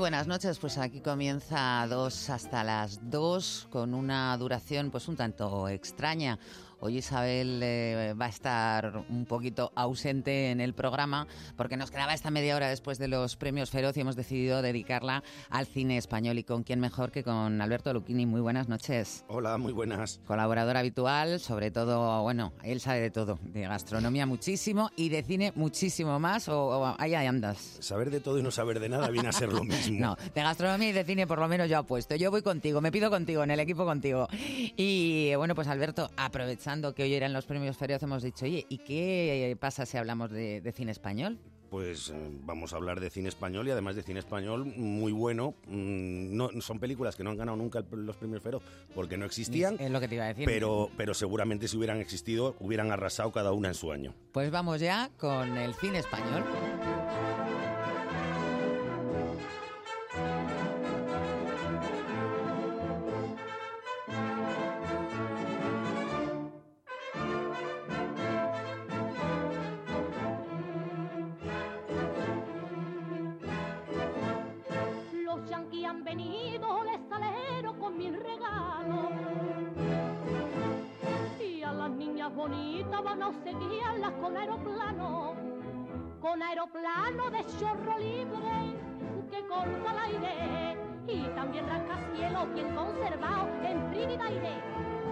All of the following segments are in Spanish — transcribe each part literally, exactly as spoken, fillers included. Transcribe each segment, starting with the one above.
buenas noches, pues aquí comienza dos hasta las dos con una duración pues un tanto extraña. Hoy Isabel eh, va a estar un poquito ausente en el programa porque nos quedaba esta media hora después de los premios Feroz y hemos decidido dedicarla al cine español. ¿Y con quién mejor que con Alberto Lucchini? Muy buenas noches. Hola, muy buenas. Colaborador habitual, sobre todo, bueno, él sabe de todo, de gastronomía muchísimo y de cine muchísimo más, o, o ahí andas. Saber de todo y no saber de nada viene a ser lo mismo. No, de gastronomía y de cine por lo menos yo apuesto. Yo voy contigo, me pido contigo, en el equipo contigo. Y bueno, pues Alberto, aprovechando que hoy eran los premios Feroz, hemos dicho, oye, ¿y qué pasa si hablamos de, de cine español? Pues eh, vamos a hablar de cine español y además de cine español muy bueno. Mm, no, son películas que no han ganado nunca el, los premios Feroz porque no existían. Es lo que te iba a decir. Pero, pero seguramente si hubieran existido hubieran arrasado cada una en su año. Pues vamos ya con el cine español. Bonitas van a seguirlas con aeroplano, con aeroplano de chorro libre que corta el aire y también rascacielos bien conservados en Trinidad y ay,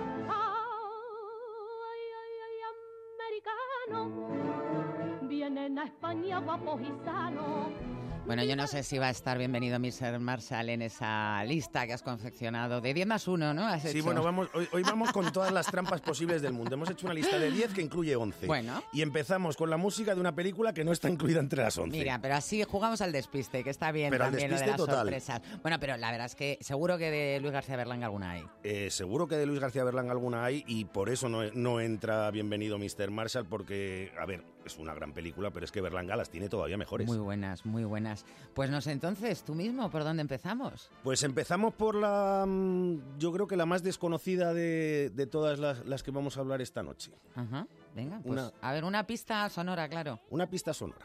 ay, ay, americano, vienen a España guapos y sanos. Bueno, yo no sé si va a estar bienvenido mister Marshall en esa lista que has confeccionado de diez más uno, ¿no? ¿Has sí, hecho? bueno, vamos, hoy, hoy vamos con todas las trampas posibles del mundo. Hemos hecho una lista de diez que incluye once. Bueno. Y empezamos con la música de una película que no está incluida entre las once. Mira, pero así jugamos al despiste, que está bien pero también lo de las total. sorpresas. Bueno, pero la verdad es que seguro que de Luis García Berlanga alguna hay. Eh, seguro que de Luis García Berlanga alguna hay y por eso no, no entra bienvenido mister Marshall porque, a ver, es una gran película, pero es que Berlanga las tiene todavía mejores. Muy buenas, muy buenas. Pues no sé, entonces, ¿tú mismo por dónde empezamos? Pues empezamos por la, yo creo que la más desconocida de, de todas las, las que vamos a hablar esta noche. Ajá, venga, pues una, a ver, una pista sonora, claro. Una pista sonora.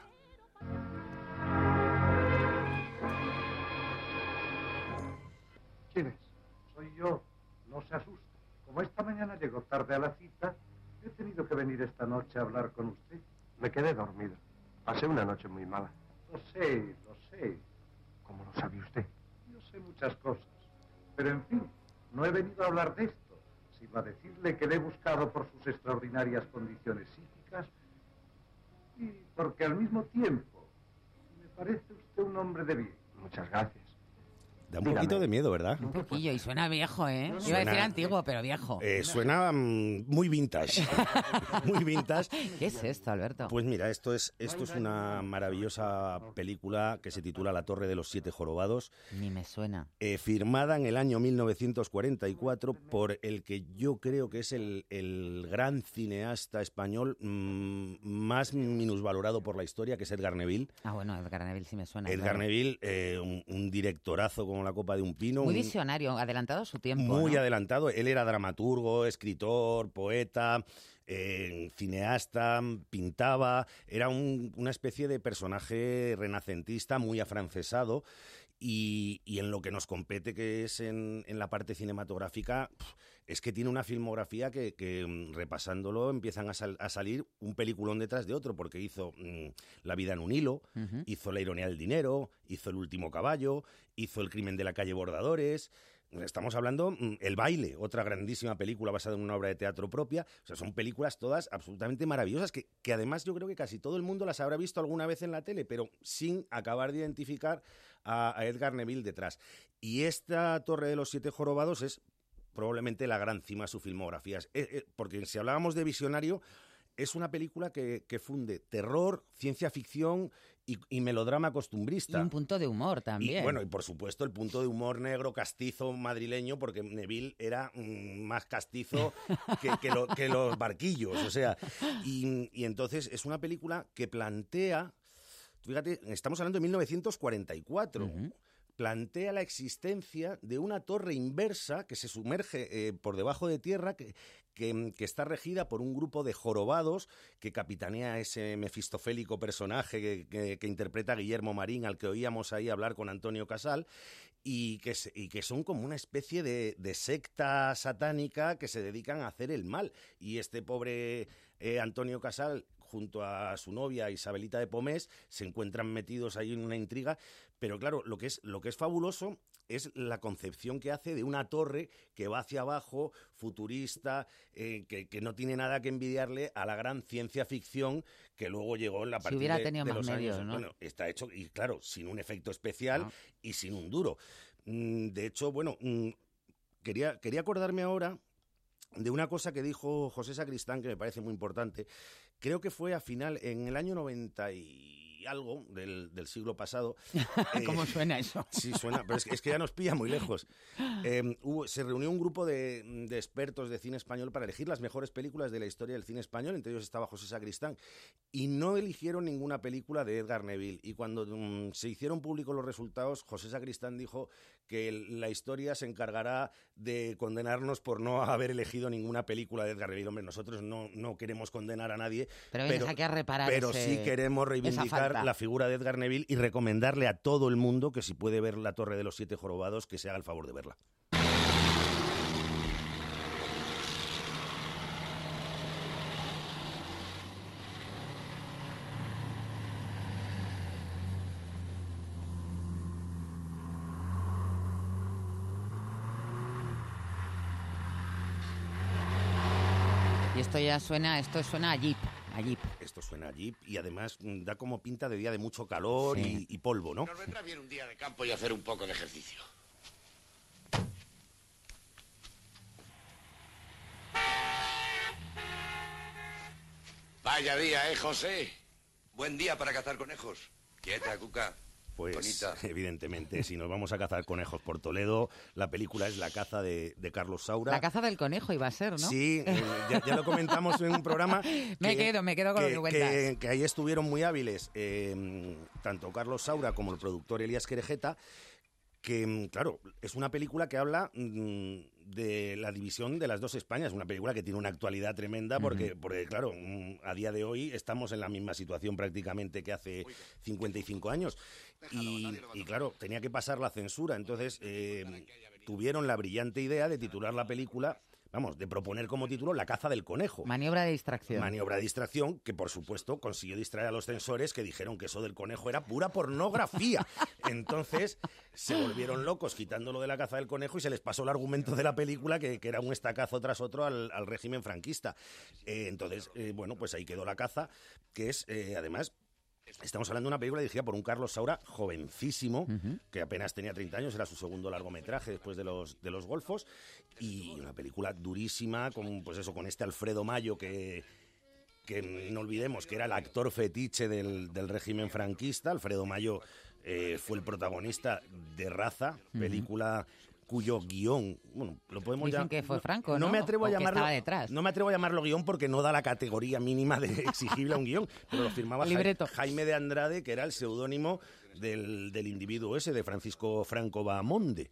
¿Quién es? Soy yo. No se asuste. Como esta mañana llegó tarde a la cita, he tenido que venir esta noche a hablar con usted. Me quedé dormido. Pasé una noche muy mala. Lo sé, lo sé. ¿Cómo lo sabe usted? Yo sé muchas cosas. Pero en fin, no he venido a hablar de esto, sino a decirle que le he buscado por sus extraordinarias condiciones psíquicas y porque al mismo tiempo me parece usted un hombre de bien. Muchas gracias. Da un poquito de miedo, ¿verdad? Un poquillo, y suena viejo, ¿eh? Suena, Iba a decir antiguo, pero viejo. Eh, suena um, muy vintage. Muy vintage. ¿Qué es esto, Alberto? Pues mira, esto es, esto es una maravillosa película que se titula La Torre de los Siete Jorobados. Ni me suena. Eh, firmada en el año mil novecientos cuarenta y cuatro por el que yo creo que es el, el gran cineasta español mmm, más minusvalorado por la historia, que es Edgar Neville. Ah, bueno, Edgar Neville sí me suena. Edgar claro. Neville, eh, un, un directorazo como la copa de un pino. Muy un, visionario, adelantado a su tiempo. Muy ¿no? adelantado. Él era dramaturgo, escritor, poeta, eh, cineasta, pintaba. Era un, una especie de personaje renacentista muy afrancesado. Y, y en lo que nos compete, que es en, en la parte cinematográfica, es que tiene una filmografía que, que repasándolo empiezan a, sal, a salir un peliculón detrás de otro, porque hizo mmm, La vida en un hilo, uh-huh. hizo La ironía del dinero, hizo El último caballo, hizo El crimen de la calle Bordadores. Estamos hablando mmm, El baile, otra grandísima película basada en una obra de teatro propia. O sea, son películas todas absolutamente maravillosas que, que además yo creo que casi todo el mundo las habrá visto alguna vez en la tele, pero sin acabar de identificar a, a Edgar Neville detrás. Y esta Torre de los Siete Jorobados es probablemente la gran cima de su filmografía. Es, es, porque si hablábamos de visionario, es una película que, que funde terror, ciencia ficción y, y melodrama costumbrista. Y un punto de humor también. Y, bueno, y por supuesto el punto de humor negro, castizo, madrileño, porque Neville era mmm, más castizo que, que, lo, que los barquillos. O sea, y, y entonces es una película que plantea... Fíjate, estamos hablando de mil novecientos cuarenta y cuatro... Uh-huh. plantea la existencia de una torre inversa que se sumerge eh, por debajo de tierra, que, que, que está regida por un grupo de jorobados que capitanea ese mefistofélico personaje que, que, que interpreta Guillermo Marín, al que oíamos ahí hablar con Antonio Casal, y que, se, y que son como una especie de, de secta satánica que se dedican a hacer el mal. Y este pobre eh, Antonio Casal, junto a su novia Isabelita de Pomés, se encuentran metidos ahí en una intriga. Pero claro, lo que es, lo que es fabuloso es la concepción que hace de una torre que va hacia abajo, futurista, eh, que, que no tiene nada que envidiarle a la gran ciencia ficción que luego llegó en la partida si hubiera de, tenido de más los medios, años. ¿no? Bueno, está hecho, y claro, sin un efecto especial No. y sin un duro. De hecho, bueno, quería, quería acordarme ahora de una cosa que dijo José Sacristán que me parece muy importante. Creo que fue a final, en el año noventa y algo del, del siglo pasado. ¿Cómo eh, suena eso? Sí, suena, pero es que, es que ya nos pilla muy lejos. Eh, hubo, se reunió un grupo de, de expertos de cine español para elegir las mejores películas de la historia del cine español, entre ellos estaba José Sacristán, y no eligieron ninguna película de Edgar Neville. Y cuando um, se hicieron públicos los resultados, José Sacristán dijo que el, la historia se encargará de condenarnos por no haber elegido ninguna película de Edgar Neville. Hombre, nosotros no, no queremos condenar a nadie, pero, pero, aquí a reparar pero ese, sí queremos reivindicar la figura de Edgar Neville y recomendarle a todo el mundo que si puede ver La Torre de los Siete Jorobados, que se haga el favor de verla. Y esto ya suena, esto suena a Jeep. A Jeep. Esto suena a Jeep y además da como pinta de día de mucho calor sí. y, y polvo, ¿no? Nos vendrá bien un día de campo y hacer un poco de ejercicio. Vaya día, ¿eh, José? Buen día para cazar conejos. Quieta, Cuca. Pues, bonita. Evidentemente, si nos vamos a cazar conejos por Toledo, la película es La caza de, de Carlos Saura. La caza del conejo iba a ser, ¿no? Sí, eh, ya, ya lo comentamos en un programa. me que, quedo, me quedo con que, los vueltas. Que, que ahí estuvieron muy hábiles, eh, tanto Carlos Saura como el productor Elías Querejeta, que, claro, es una película que habla mmm, de la división de las dos Españas, una película que tiene una actualidad tremenda porque, uh-huh. porque claro, mmm, a día de hoy estamos en la misma situación prácticamente que hace cincuenta y cinco años. Y, y claro, tenía que pasar la censura, entonces eh, tuvieron la brillante idea de titular la película, vamos, de proponer como título La caza del conejo. Maniobra de distracción. Maniobra de distracción, que por supuesto consiguió distraer a los censores que dijeron que eso del conejo era pura pornografía. Entonces se volvieron locos quitándolo de La caza del conejo y se les pasó el argumento de la película que, que era un estacazo tras otro al, al régimen franquista. Eh, entonces, eh, bueno, pues ahí quedó La caza, que es eh, además... Estamos hablando de una película dirigida por un Carlos Saura jovencísimo, uh-huh. que apenas tenía treinta años, era su segundo largometraje después de los, de los Golfos, y una película durísima, con, pues eso, con este Alfredo Mayo, que, que no olvidemos que era el actor fetiche del, del régimen franquista. Alfredo Mayo eh, fue el protagonista de Raza, película... Uh-huh. cuyo guión, bueno, lo podemos Dicen llamar... que fue Franco, ¿no? No me atrevo a llamarlo... estaba detrás. No me atrevo a llamarlo guión porque no da la categoría mínima de exigible a un guión, pero lo firmaba ja- Jaime de Andrade, que era el seudónimo del, del individuo ese, de Francisco Franco Bahamonde.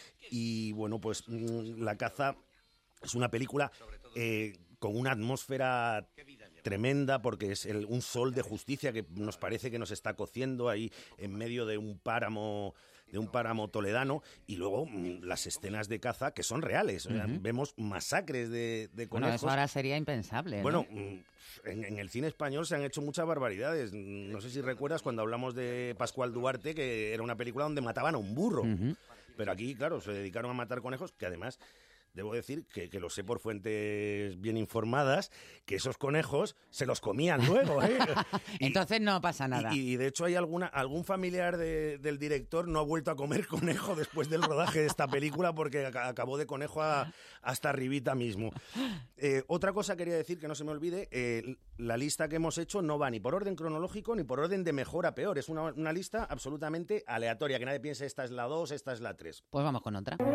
Y bueno, pues La caza es una película eh, con una atmósfera tremenda porque es el, un sol de justicia que nos parece que nos está cociendo ahí en medio de un páramo... de un páramo toledano, y luego mmm, las escenas de caza que son reales. O sea, uh-huh. vemos masacres de, de conejos. Bueno, eso ahora sería impensable, ¿no? Bueno, en, en el cine español se han hecho muchas barbaridades. No sé si recuerdas cuando hablamos de Pascual Duarte, que era una película donde mataban a un burro. Uh-huh. Pero aquí, claro, se dedicaron a matar conejos, que además... Debo decir que, que lo sé por fuentes bien informadas, que esos conejos se los comían luego, ¿eh? Y, entonces no pasa nada. Y, y de hecho hay alguna algún familiar de, del director no ha vuelto a comer conejo después del rodaje de esta película porque acabó de conejo a, hasta arribita mismo. Eh, otra cosa quería decir, que no se me olvide, eh, la lista que hemos hecho no va ni por orden cronológico ni por orden de mejor a peor. Es una, una lista absolutamente aleatoria, que nadie piense esta es la dos, esta es la tres. Pues vamos con otra.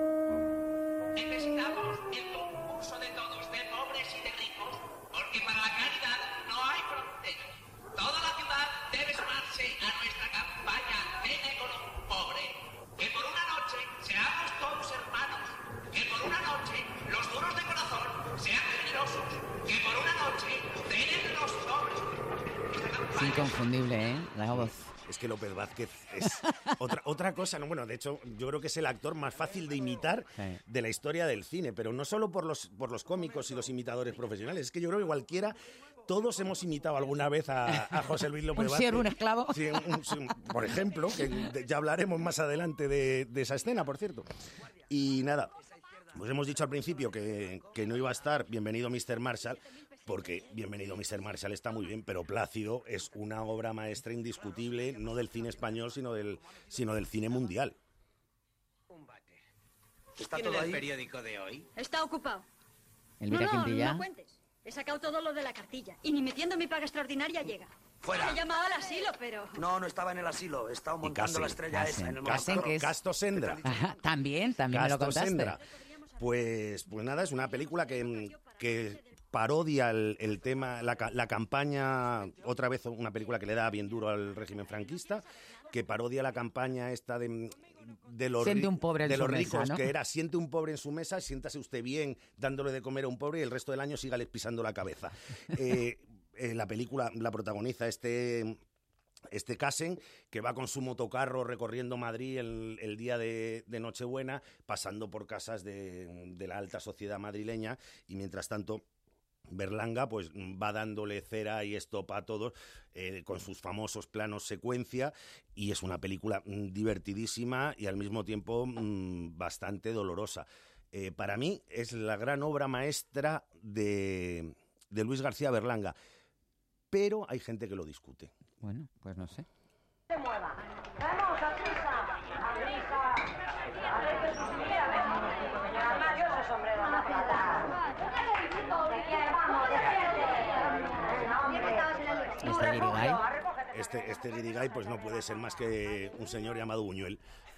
Necesitamos el concurso de todos, de pobres y de ricos, porque para la caridad no hay fronteras. Toda la ciudad debe sumarse a nuestra campaña Vene con un pobre. Es inconfundible, ¿eh? La voz. Es que López Vázquez es otra, otra cosa, ¿no? Bueno, de hecho, yo creo que es el actor más fácil de imitar Sí. de la historia del cine, pero no solo por los, por los cómicos y los imitadores profesionales, es que yo creo que cualquiera, todos hemos imitado alguna vez a, a José Luis López Un Vázquez. siervo, un esclavo. Sí, un- un- sí, un- por ejemplo, que de- ya hablaremos más adelante de, de esa escena, por cierto. Y nada, pues hemos dicho al principio que, que no iba a estar Bienvenido mister Marshall, porque Bienvenido mister Marshall está muy bien, pero Plácido es una obra maestra indiscutible, no del cine español, sino del, sino del cine mundial. ¿Está ¿Tiene todo el ahí? periódico de hoy? Está ocupado. Elvira no, no, Quintilla. no cuentes. He sacado todo lo de la cartilla. Y ni metiendo mi paga extraordinaria llega. ¡Fuera! He llamado al asilo, pero... No, no estaba en el asilo. Estaba Y montando Casen, la estrella Casen, esa en el Casen, monstruo. que es- Casto Sendra. Ajá, también, también me lo Casto contaste. Sendra. Pues, pues nada, es una película que, que parodia el, el tema, la, ca- la campaña, otra vez una película que le da bien duro al régimen franquista, que parodia la campaña esta de, de los, Siente ri- un pobre en de su los mesa, ricos, ¿no? que era siente un pobre en su mesa, siéntase usted bien dándole de comer a un pobre y el resto del año sígale pisando la cabeza. Eh, eh, la película la protagoniza este... Este Casen, que va con su motocarro recorriendo Madrid el, el día de, de Nochebuena, pasando por casas de, de la alta sociedad madrileña, y mientras tanto Berlanga pues va dándole cera y estopa a todos eh, con sus famosos planos secuencia, y es una película mm, divertidísima y al mismo tiempo mm, bastante dolorosa. Eh, para mí es la gran obra maestra de, de Luis García Berlanga, pero hay gente que lo discute. Bueno, pues no sé. Este Guirigay. Este, este Guirigay pues no puede ser más que un señor llamado Buñuel.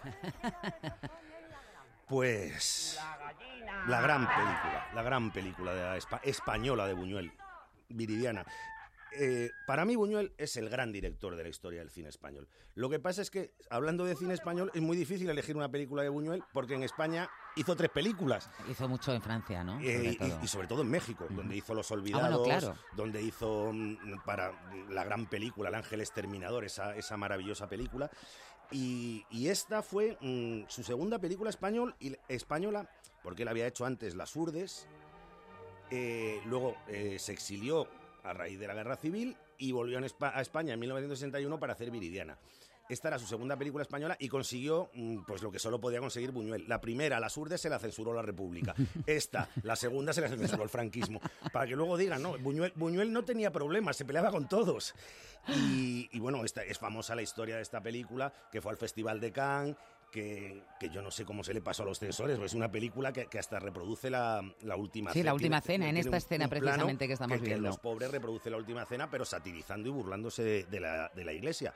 Pues la gran película, la gran película de la espa- española de Buñuel, Viridiana. Eh, para mí Buñuel es el gran director de la historia del cine español. Lo que pasa es que, hablando de cine español, es muy difícil elegir una película de Buñuel porque en España hizo tres películas. Hizo mucho en Francia, ¿no? Eh, Sobre y, todo. y sobre todo en México, donde hizo Los Ah, Olvidados, bueno, claro. donde hizo mm, para la gran película El Ángel Exterminador, esa, esa maravillosa película. Y, y esta fue mm, su segunda película español, y, española, porque él había hecho antes Las Urdes, eh, luego eh, se exilió a raíz de la Guerra Civil y volvió en Espa- a España en mil novecientos sesenta y uno para hacer Viridiana. Esta era su segunda película española y consiguió mm, pues lo que solo podía conseguir Buñuel. La primera, Las Urdes, se la censuró la República. Esta, la segunda, se la censuró el franquismo. Para que luego digan, no, Buñuel, Buñuel no tenía problemas, se peleaba con todos. Y, y bueno, esta, es famosa la historia de esta película, que fue al Festival de Cannes, que, que yo no sé cómo se le pasó a los censores, pues es una película que, que hasta reproduce la, la última Sí, cena. la última Tiene- cena, en tiene esta un- escena un plano precisamente que estamos que viendo. Los Pobres reproduce la última cena, pero satirizando y burlándose de, de la, de la iglesia.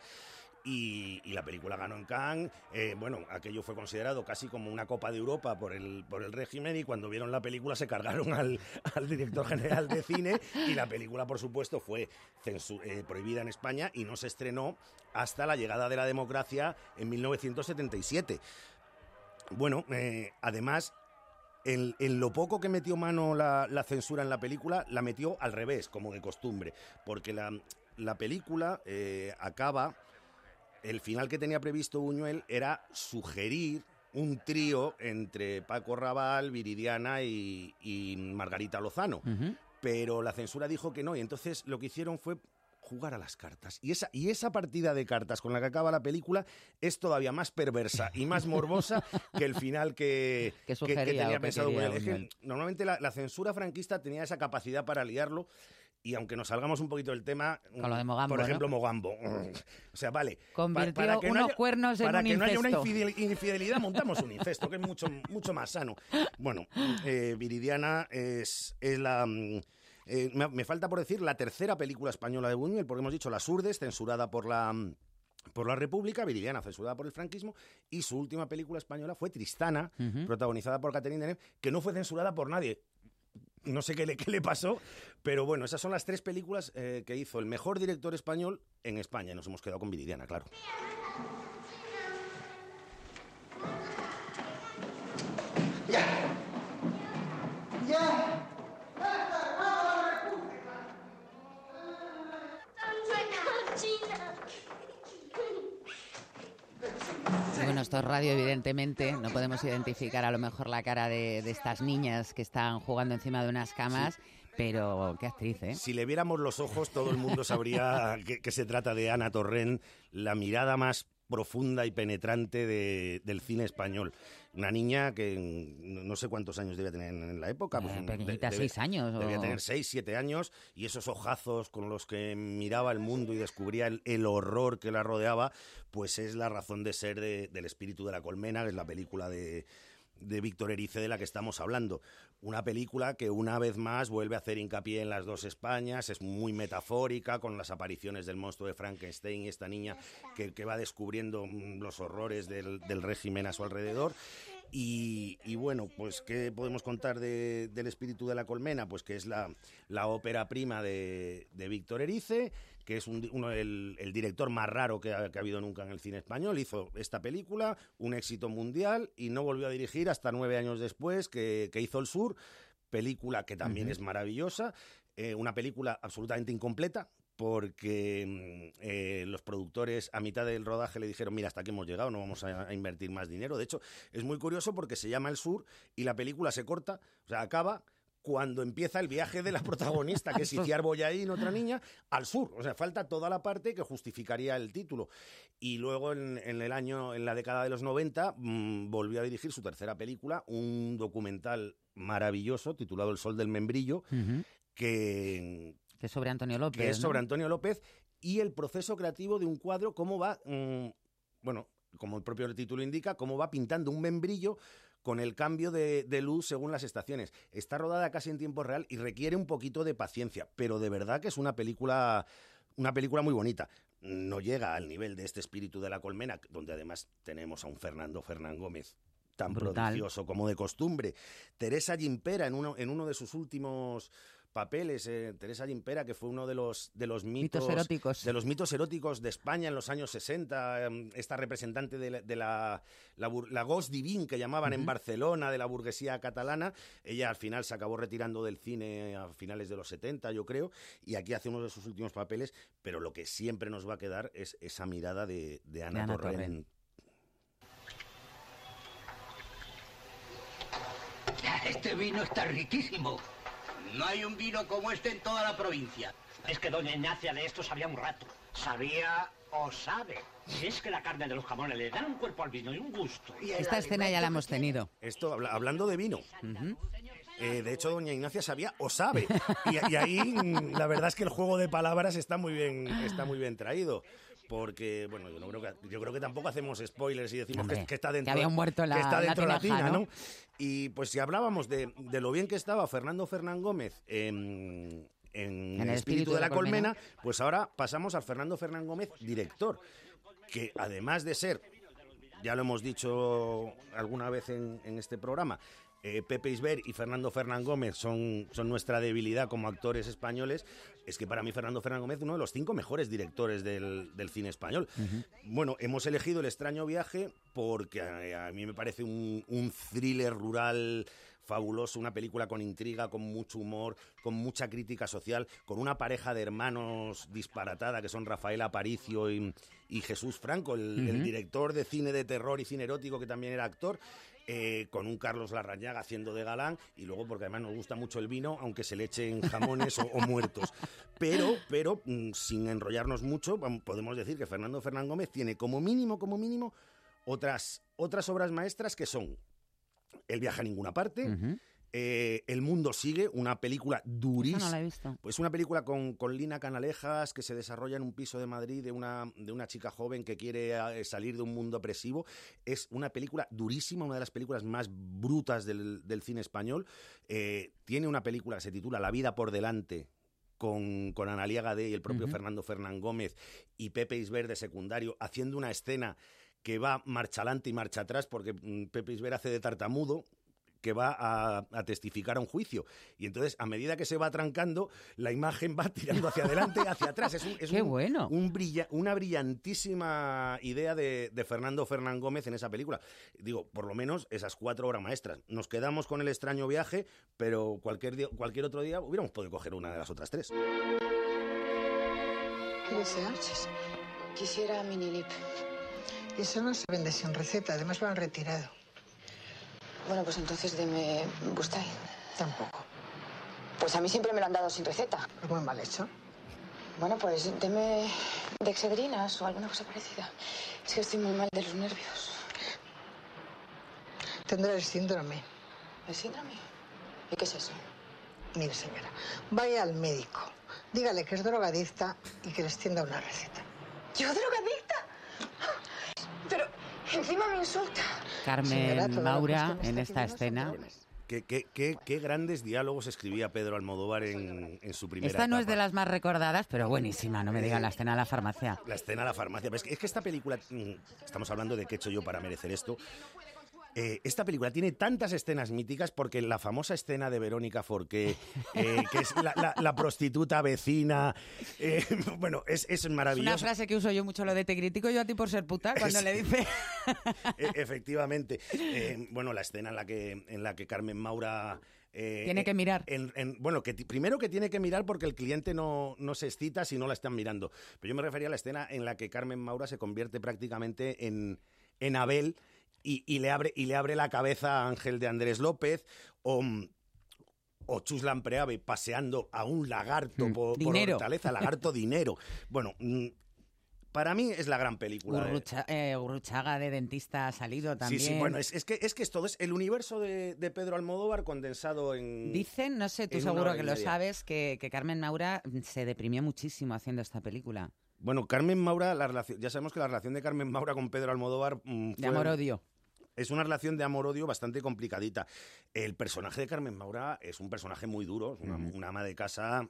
Y, y la película ganó en Cannes. Eh, bueno, aquello fue considerado casi como una Copa de Europa por el, por el régimen, y cuando vieron la película se cargaron al, al director general de cine, y la película, por supuesto, fue censu- eh, prohibida en España y no se estrenó hasta la llegada de la democracia en mil novecientos setenta y siete. Bueno, eh, además, en, en lo poco que metió mano la, la censura en la película, la metió al revés, como de costumbre, porque la, la película eh, acaba... El final que tenía previsto Buñuel era sugerir un trío entre Paco Raval, Viridiana y, y Margarita Lozano. Ujú. Pero la censura dijo que no, y entonces lo que hicieron fue jugar a las cartas. Y esa, y esa partida de cartas con la que acaba la película es todavía más perversa y más morbosa que el final que, Que que- sugería que o tenía que pensado quería Buñuel. Es que Buñuel. normalmente la, la censura franquista tenía esa capacidad para liarlo. Y aunque nos salgamos un poquito del tema, Con lo de Mogambo, por ¿no? ejemplo, Mogambo. O sea, vale. pa- Convirtió que no unos haya- cuernos en para un que no haya una incesto. infidel- infidelidad, montamos un incesto, que es mucho, mucho más sano. Bueno, eh, Viridiana es, es la... mm, eh, me, me falta por decir la tercera película española de Buñuel, porque hemos dicho Las Urdes, censurada por la... mm, por la República, Viridiana, censurada por el franquismo, y su última película española fue Tristana, Ujú. protagonizada por Catherine Deneuve, que no fue censurada por nadie. No sé qué le, qué le pasó, pero bueno, esas son las tres películas eh, que hizo el mejor director español en España. Y nos hemos quedado con Viridiana, claro. ¡Ya! ¡Ya! ¡Esta es la República! esto es radio, evidentemente, no podemos identificar a lo mejor la cara de, de estas niñas que están jugando encima de unas camas, sí. Pero qué actriz, ¿eh? Si le viéramos los ojos, todo el mundo sabría que, que se trata de Ana Torrent, la mirada más profunda y penetrante de, del cine español. Una niña que no sé cuántos años debía tener en la época. Pues, eh, pequeñita, debe, seis años. Debía o... tener seis, siete años, y esos ojazos con los que miraba el mundo y descubría el, el horror que la rodeaba, pues es la razón de ser de, del Espíritu de la colmena, que es la película de... de Víctor Erice de la que estamos hablando. Una película que una vez más vuelve a hacer hincapié en las dos Españas, es muy metafórica, con las apariciones del monstruo de Frankenstein y esta niña que, que va descubriendo los horrores del, del régimen a su alrededor. Y, y bueno, pues ¿qué podemos contar de, del Espíritu de la colmena? Pues que es la, la ópera prima de, de Víctor Erice, que es un, uno, el, el director más raro que ha, que ha habido nunca en el cine español. Hizo esta película, un éxito mundial, y no volvió a dirigir hasta nueve años después, que, que hizo El Sur, película que también uh-huh. es maravillosa, eh, una película absolutamente incompleta, porque eh, los productores a mitad del rodaje le dijeron, mira, hasta aquí hemos llegado, no vamos a, a invertir más dinero. De hecho, es muy curioso porque se llama El Sur y la película se corta, o sea, acaba cuando empieza el viaje de la protagonista, que es Iciar Bollaín, otra niña, al sur. O sea, falta toda la parte que justificaría el título. Y luego, en, en el año, en la década de los noventa, mmm, volvió a dirigir su tercera película, un documental maravilloso titulado El Sol del Membrillo, uh-huh. que... Que es sobre Antonio López. Que es sobre ¿no? Antonio López y el proceso creativo de un cuadro, cómo va, mmm, bueno, como el propio título indica, cómo va pintando un membrillo con el cambio de, de luz según las estaciones. Está rodada casi en tiempo real y requiere un poquito de paciencia, pero de verdad que es una película, una película muy bonita. No llega al nivel de este Espíritu de la colmena, donde además tenemos a un Fernando Fernán Gómez tan Brutal. prodigioso como de costumbre. Teresa Gimpera en uno, en uno de sus últimos papeles, eh, Teresa Gimpera, que fue uno de los de los mitos, mitos eróticos de los mitos eróticos de España en los años sesenta, eh, esta representante de la, de la, la, la Gos Divin que llamaban uh-huh. en Barcelona, de la burguesía catalana. Ella al final se acabó retirando del cine a finales de los setenta, yo creo, y aquí hace uno de sus últimos papeles, pero lo que siempre nos va a quedar es esa mirada de, de Ana, de Ana Torrent. Torrent. Este vino está riquísimo. No hay un vino como este en toda la provincia. Es que doña Ignacia de esto sabía un rato. ¿Sabía o sabe? Si es que la carne de los jamones le dan un cuerpo al vino y un gusto. Esta escena ya la hemos tenido. Esto, habla, hablando de vino. Uh-huh. Eh, de hecho, doña Ignacia sabía o sabe. Y, y ahí la verdad es que el juego de palabras está muy bien, está muy bien traído. Porque, bueno, yo no creo que yo creo que tampoco hacemos spoilers y decimos Hombre, que, que está dentro, que había muerto la, que está dentro la tinaja, la tina, ¿no? ¿no? Y pues si hablábamos de, de lo bien que estaba Fernando Fernán Gómez en, en, en el Espíritu de la, de la colmena, colmena, pues ahora pasamos al Fernando Fernán Gómez, director, que además de ser, ya lo hemos dicho alguna vez en, en este programa, Eh, Pepe Isbert y Fernando Fernán Gómez son, son nuestra debilidad como actores españoles. Es que para mí Fernando Fernán Gómez es uno de los cinco mejores directores del, del cine español. Uh-huh. Bueno, hemos elegido El extraño viaje porque a, a mí me parece un, un thriller rural fabuloso, una película con intriga, con mucho humor, con mucha crítica social, con una pareja de hermanos disparatada que son Rafael Aparicio y, y Jesús Franco, el, uh-huh. el director de cine de terror y cine erótico que también era actor. Eh, con un Carlos Larrañaga haciendo de galán, y luego porque además nos gusta mucho el vino, aunque se le echen jamones o, o muertos. Pero, pero mmm, sin enrollarnos mucho, podemos decir que Fernando Fernán Gómez tiene como mínimo, como mínimo, otras, otras obras maestras que son El viaje a ninguna parte, uh-huh. eh, El mundo sigue, una película durísima. No la he visto. Pues una película con, con Lina Canalejas que se desarrolla en un piso de Madrid de una, de una chica joven que quiere eh, salir de un mundo opresivo. Es una película durísima, una de las películas más brutas del, del cine español. Eh, tiene una película que se titula La vida por delante, con, con Analía Gadé y el propio uh-huh. Fernando Fernán Gómez y Pepe Isbert de secundario, haciendo una escena que va marcha adelante y marcha atrás, porque mm, Pepe Isbert hace de tartamudo, que va a, a testificar a un juicio. Y entonces, a medida que se va atrancando, la imagen va tirando hacia adelante, hacia atrás. Es, un, es ¡Qué un, bueno! Un brilla, una brillantísima idea de, de Fernando Fernán Gómez en esa película. Digo, por lo menos esas cuatro obras maestras. Nos quedamos con El extraño viaje, pero cualquier, día, cualquier otro día hubiéramos podido coger una de las otras tres. ¿Qué deseas? Quisiera mini lip. Y eso no se vende sin receta, además lo han retirado. Bueno, pues entonces deme Bustain. Tampoco. Pues a mí siempre me lo han dado sin receta. Pues muy mal hecho. Bueno, pues deme dexedrinas o alguna cosa parecida. Es que estoy muy mal de los nervios. Tendrá el síndrome. ¿El síndrome? ¿Y qué es eso? Mire, señora, vaya al médico. Dígale que es drogadicta y que le extienda una receta. ¿Yo drogadicta? Pero encima me insulta. Carmen Señora, todo lo que Maura, usted me en está esta diciendo son escena. bromas. Qué, qué, qué, qué grandes diálogos escribía Pedro Almodóvar en, en su primera Esta no etapa. es de las más recordadas, pero buenísima, no me digan la escena de la farmacia. La escena de la farmacia. Pero es, que, es que esta película, mm, estamos hablando de qué he hecho yo para merecer esto. Eh, esta película tiene tantas escenas míticas porque la famosa escena de Verónica Forqué, eh, que es la, la, la prostituta vecina, eh, bueno, es, es maravilloso. Una frase que uso yo mucho, lo de te critico yo a ti por ser puta, cuando le dice... E- efectivamente. Eh, bueno, la escena en la que, en la que Carmen Maura... Eh, Tiene que mirar. En, en, bueno, que t- primero que tiene que mirar porque el cliente no, no se excita si no la están mirando. Pero yo me refería a la escena en la que Carmen Maura se convierte prácticamente en, en Abel y, y, le abre, y le abre la cabeza a Ángel de Andrés López o... o Chus Lampreave paseando a un lagarto por, por Hortaleza, lagarto dinero. Bueno, mm, para mí es la gran película. Gurrucha, eh, Gurruchaga de dentista ha salido también. Sí, sí, bueno, es, es, que, es que es todo, es el universo de, de Pedro Almodóvar condensado en... Dicen, no sé, tú seguro que lo sabes, que, que Carmen Maura se deprimió muchísimo haciendo esta película. Bueno, Carmen Maura, la relación, ya sabemos que la relación de Carmen Maura con Pedro Almodóvar... Mm, fue, de amor-odio. Es una relación de amor-odio bastante complicadita. El personaje de Carmen Maura es un personaje muy duro, es una, uh-huh. una ama de casa...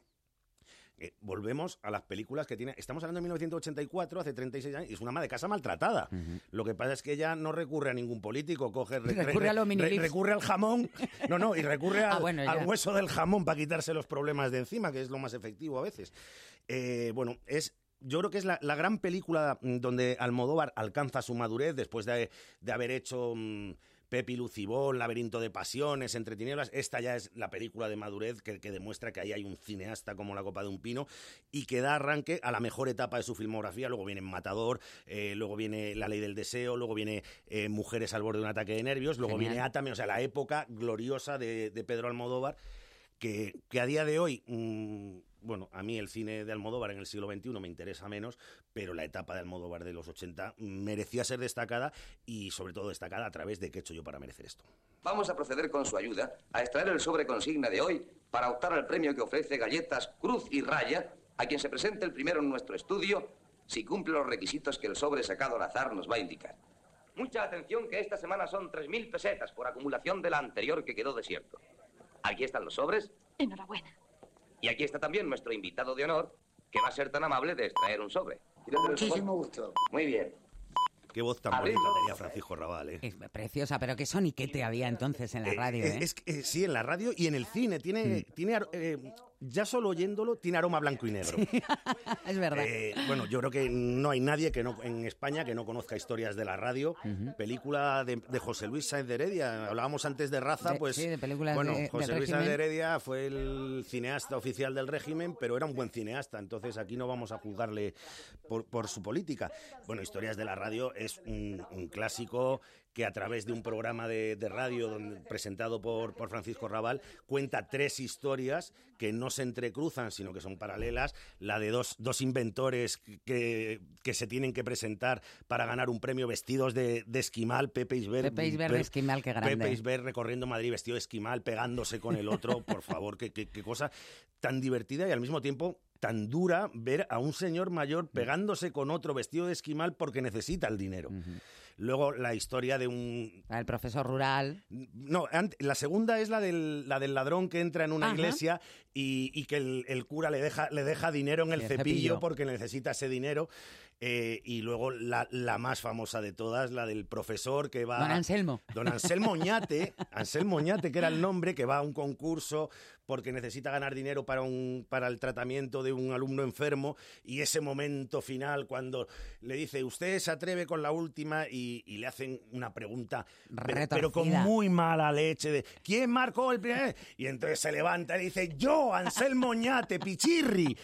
Eh, volvemos a las películas que tiene... Estamos hablando de mil novecientos ochenta y cuatro, hace treinta y seis años, y es una ama de casa maltratada. Uh-huh. Lo que pasa es que ella no recurre a ningún político, coge... Re, recurre re, a los re, recurre al jamón, no, no, y recurre al, ah, bueno, al hueso del jamón para quitarse los problemas de encima, que es lo más efectivo a veces. Eh, bueno, es... Yo creo que es la, la gran película donde Almodóvar alcanza su madurez después de, de haber hecho mmm, Pepi Lucibón, Laberinto de Pasiones, Entre Tinieblas. Esta ya es la película de madurez que, que demuestra que ahí hay un cineasta como la copa de un pino y que da arranque a la mejor etapa de su filmografía. Luego viene Matador, eh, luego viene La Ley del Deseo, luego viene eh, Mujeres al borde de un ataque de nervios, luego Genial. viene Átame, o sea, la época gloriosa de, de Pedro Almodóvar que, que a día de hoy... Mmm, Bueno, a mí el cine de Almodóvar en el siglo veintiuno me interesa menos, pero la etapa de Almodóvar de los ochenta merecía ser destacada y sobre todo destacada a través de qué he hecho yo para merecer esto. Vamos a proceder con su ayuda a extraer el sobre consigna de hoy para optar al premio que ofrece Galletas Cruz y Raya a quien se presente el primero en nuestro estudio si cumple los requisitos que el sobre sacado al azar nos va a indicar. Mucha atención que esta semana son tres mil pesetas por acumulación de la anterior que quedó desierto. Aquí están los sobres. Enhorabuena. Y aquí está también nuestro invitado de honor, que va a ser tan amable de extraer un sobre. Muchísimo gusto. Muy bien. Qué voz tan bonita tenía Francisco Rabal, ¿eh? Es preciosa, pero qué soniquete había entonces en la radio, ¿eh? eh es, eh, sí, en la radio y en el cine. Tiene, mm. tiene eh, ya solo oyéndolo, tiene aroma blanco y negro. Sí, es verdad. Eh, bueno, yo creo que no hay nadie que no en España que no conozca historias de la radio. Uh-huh. Película de, de José Luis Sáenz de Heredia. Hablábamos antes de Raza, de, pues... Sí, de películas Bueno, de, José del Luis régimen. Sáenz de Heredia fue el cineasta oficial del régimen, pero era un buen cineasta. Entonces aquí no vamos a juzgarle por, por su política. Bueno, Historias de la radio es un, un clásico que a través de un programa de, de radio donde, presentado por, por Francisco Rabal cuenta tres historias que no se entrecruzan, sino que son paralelas. La de dos, dos inventores que, que se tienen que presentar para ganar un premio vestidos de, de esquimal. Pepe Isbert. Pepe Isbert de esquimal, qué grande. Pepe Isbert recorriendo Madrid vestido de esquimal, pegándose con el otro. Por favor, qué, qué, qué cosa tan divertida y al mismo tiempo tan dura ver a un señor mayor pegándose con otro vestido de esquimal porque necesita el dinero. Uh-huh. Luego la historia de un... El profesor rural. No, la segunda es la del, la del ladrón que entra en una Ajá. iglesia y, y que el, el cura le deja, le deja dinero en el, el cepillo, cepillo porque necesita ese dinero. Eh, y luego la, la más famosa de todas, la del profesor que va... Don Anselmo. Don Anselmo Oñate, Anselmo Oñate, que era el nombre, que va a un concurso porque necesita ganar dinero para, un, para el tratamiento de un alumno enfermo, y ese momento final cuando le dice, usted se atreve con la última, y, y le hacen una pregunta, pero, pero con muy mala leche, de ¿quién marcó el primer? Y entonces se levanta y dice, yo, Anselmo Oñate, Pichirri.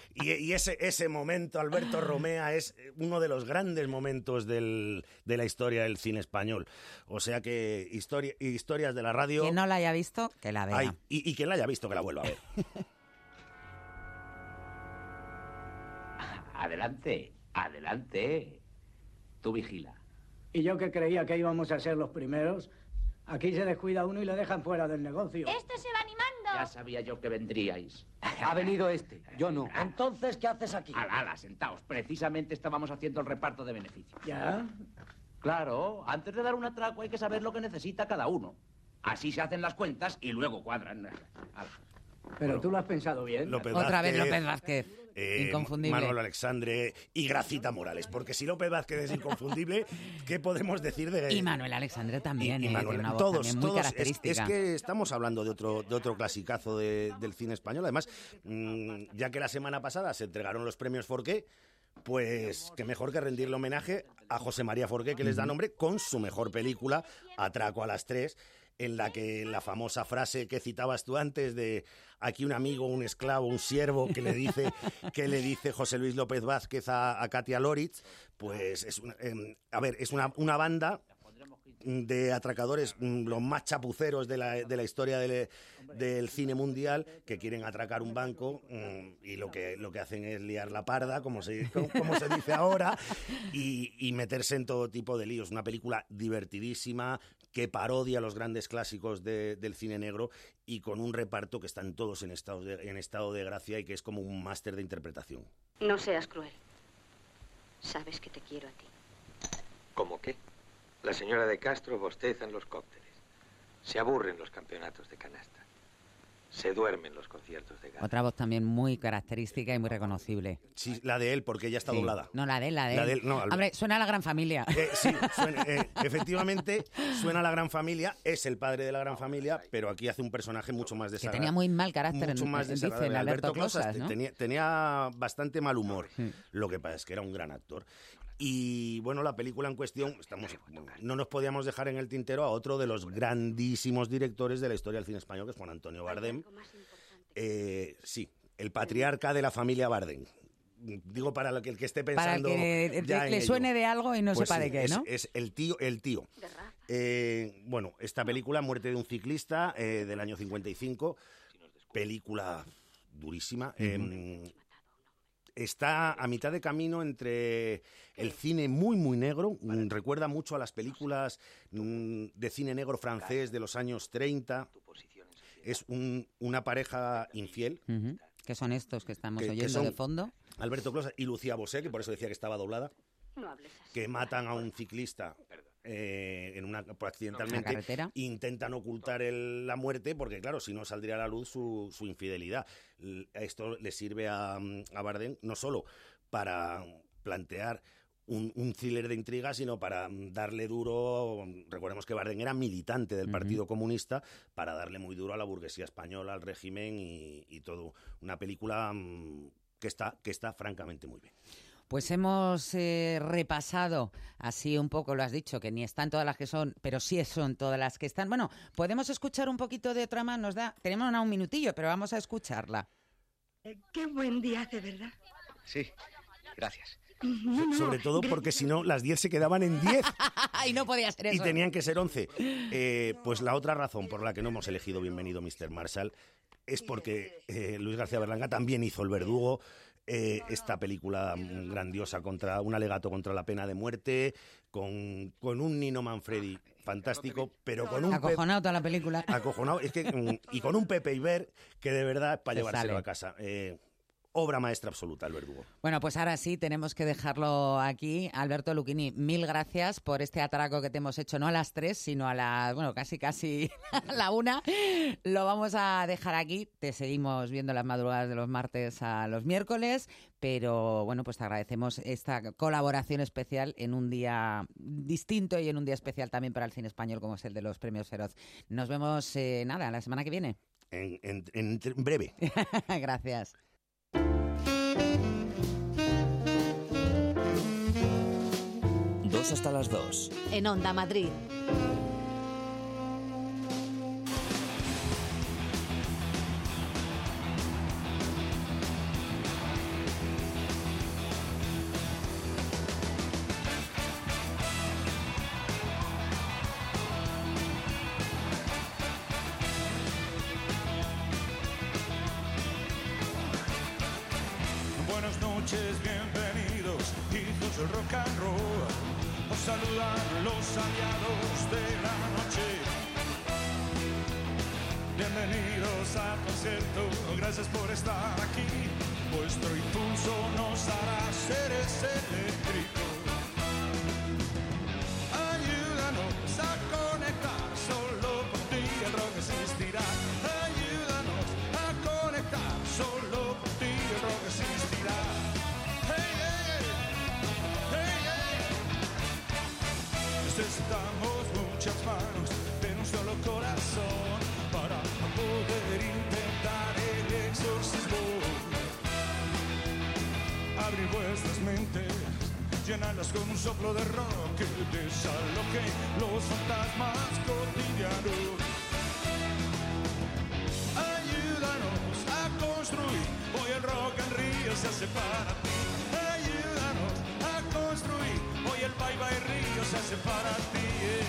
Y, y ese, ese momento, Alberto Romea, es uno de los grandes momentos del, de la historia del cine español. O sea que historia, historias de la radio... Quien no la haya visto, que la vea. Ay, y, y quien la haya visto, que la vuelva a ver. Adelante, adelante. Tú vigila. Y yo que creía que íbamos a ser los primeros, aquí se descuida uno y le dejan fuera del negocio. Este se va animando. Ya sabía yo que vendríais. Ha venido este, yo no. Entonces, ¿qué haces aquí? Ala, ala, sentaos. Precisamente estábamos haciendo el reparto de beneficios. ¿Ya? Claro, antes de dar un atraco hay que saber lo que necesita cada uno. Así se hacen las cuentas y luego cuadran. Ala. Pero bueno, tú lo has pensado bien. López Otra Vázquez, vez López Vázquez. Eh, inconfundible. Manolo Alexandre y Gracita Morales. Porque si López Vázquez es inconfundible, ¿qué podemos decir de...? Y Manuel Alexandre también. Y, y eh, Manuel, tiene una voz todos, también muy todos. Es, característica. es que estamos hablando de otro, de otro clasicazo de, del cine español. Además, mmm, ya que la semana pasada se entregaron los premios Forqué, pues qué mejor que rendirle homenaje a José María Forqué, que les da nombre, con su mejor película, Atraco a las tres, en la que la famosa frase que citabas tú antes de aquí un amigo, un esclavo, un siervo, que le dice, que le dice José Luis López Vázquez a, a Katia Loritz, pues es una, eh, a ver, es una, una banda de atracadores, los más chapuceros de la, de la historia del, del cine mundial, que quieren atracar un banco y lo que, lo que hacen es liar la parda, como se, como se dice ahora, y, y meterse en todo tipo de líos. Una película divertidísima que parodia los grandes clásicos de, del cine negro y con un reparto que están todos en estado de, en estado de gracia y que es como un máster de interpretación. No seas cruel. Sabes que te quiero a ti. ¿Cómo qué? La señora de Castro bosteza en los cócteles. Se aburren los campeonatos de canasta. Se duermen los conciertos de gala. Otra voz también muy característica y muy reconocible. Sí, la de él, porque ella está sí. doblada. No, la de él, la de él. La de él no, al... Hombre, suena a La Gran Familia. Eh, sí, suena, eh, efectivamente, suena a La Gran Familia, es el padre de La Gran Familia, pero aquí hace un personaje mucho más desagradable. Que tenía muy mal carácter, mucho en, más dicen Alberto, Alberto Closas, Closas, ¿no? tenía, tenía bastante mal humor. Sí. Lo que pasa es que era un gran actor. Y bueno, la película en cuestión, estamos, no nos podíamos dejar en el tintero a otro de los grandísimos directores de la historia del cine español, que es Juan Antonio Bardem. Eh, sí, el patriarca de la familia Bardem. Digo para el que, el que esté pensando. Para que ya le en suene ello. de algo y no Pues sepa sí, de qué, es, ¿no? Es el tío, el tío. Eh, bueno, esta película, Muerte de un ciclista, eh, del año cincuenta y cinco, película durísima. Uh-huh. Eh, está a mitad de camino entre el cine muy, muy negro. Recuerda mucho a las películas de cine negro francés de los años treinta. Es un, una pareja infiel. Uh-huh. ¿Qué son estos que estamos que, oyendo que son de fondo? Alberto Closas y Lucía Bosé, que por eso decía que estaba doblada. No hables así. Que matan a un ciclista eh, en una, por accidentalmente. ¿En carretera? Intentan ocultar el, la muerte porque, claro, si no saldría a la luz su, su infidelidad. Esto le sirve a, a Bardem no solo para plantear un, un thriller de intriga, sino para darle duro. Recordemos que Bardem era militante del Partido uh-huh. Comunista, para darle muy duro a la burguesía española, al régimen y, y todo. Una película um, que está, que está francamente muy bien. Pues hemos eh, repasado así un poco, lo has dicho, que ni están todas las que son, pero sí son todas las que están. Bueno, podemos escuchar un poquito de otra más, nos da, tenemos una, un minutillo, pero vamos a escucharla. Eh, qué buen día hace, ¿verdad? Sí, gracias. No, no, Sobre todo porque si no, las diez se quedaban en diez. Y no podía ser eso. Y tenían que ser once. Eh, pues la otra razón por la que no hemos elegido Bienvenido mister Marshall es porque eh, Luis García Berlanga también hizo El Verdugo. Eh, esta película grandiosa, contra un alegato contra la pena de muerte, con, con un Nino Manfredi fantástico, pero con un... Acojonado toda la película. Acojonado, es que, y con un Pepe Iber que de verdad es para llevárselo a casa. Eh, obra maestra absoluta, El Verdugo. Bueno, pues ahora sí, tenemos que dejarlo aquí. Alberto Lucchini, mil gracias por este atraco que te hemos hecho, no a las tres, sino a las, bueno, casi casi a la una. Lo vamos a dejar aquí. Te seguimos viendo las madrugadas de los martes a los miércoles, pero bueno, pues te agradecemos esta colaboración especial en un día distinto y en un día especial también para el cine español, como es el de los Premios Feroz. Nos vemos, eh, nada, la semana que viene. En, en, en breve. Gracias. Dos hasta las dos. En Onda Madrid. noches, bienvenidos, hijos del rock and roll. Os saludan los aliados de la noche. Bienvenidos al concierto, gracias por estar aquí. Vuestro impulso nos hará seres eléctricos. Ayúdanos a conectar, solo por ti el rock existirá. Ayúdanos a conectar, solo por ti el rock existirá. Hey, hey, hey, hey. Necesitamos muchas manos de un solo corazón para poder intentar el exorcismo. Abrir vuestras mentes, llenarlas con un soplo de rock que desaloje los fantasmas cotidianos. Ayúdanos a construir, hoy el rock en Río se hace para ti. Ayúdanos a construir, hoy el Bye Bye Río se hace para ti.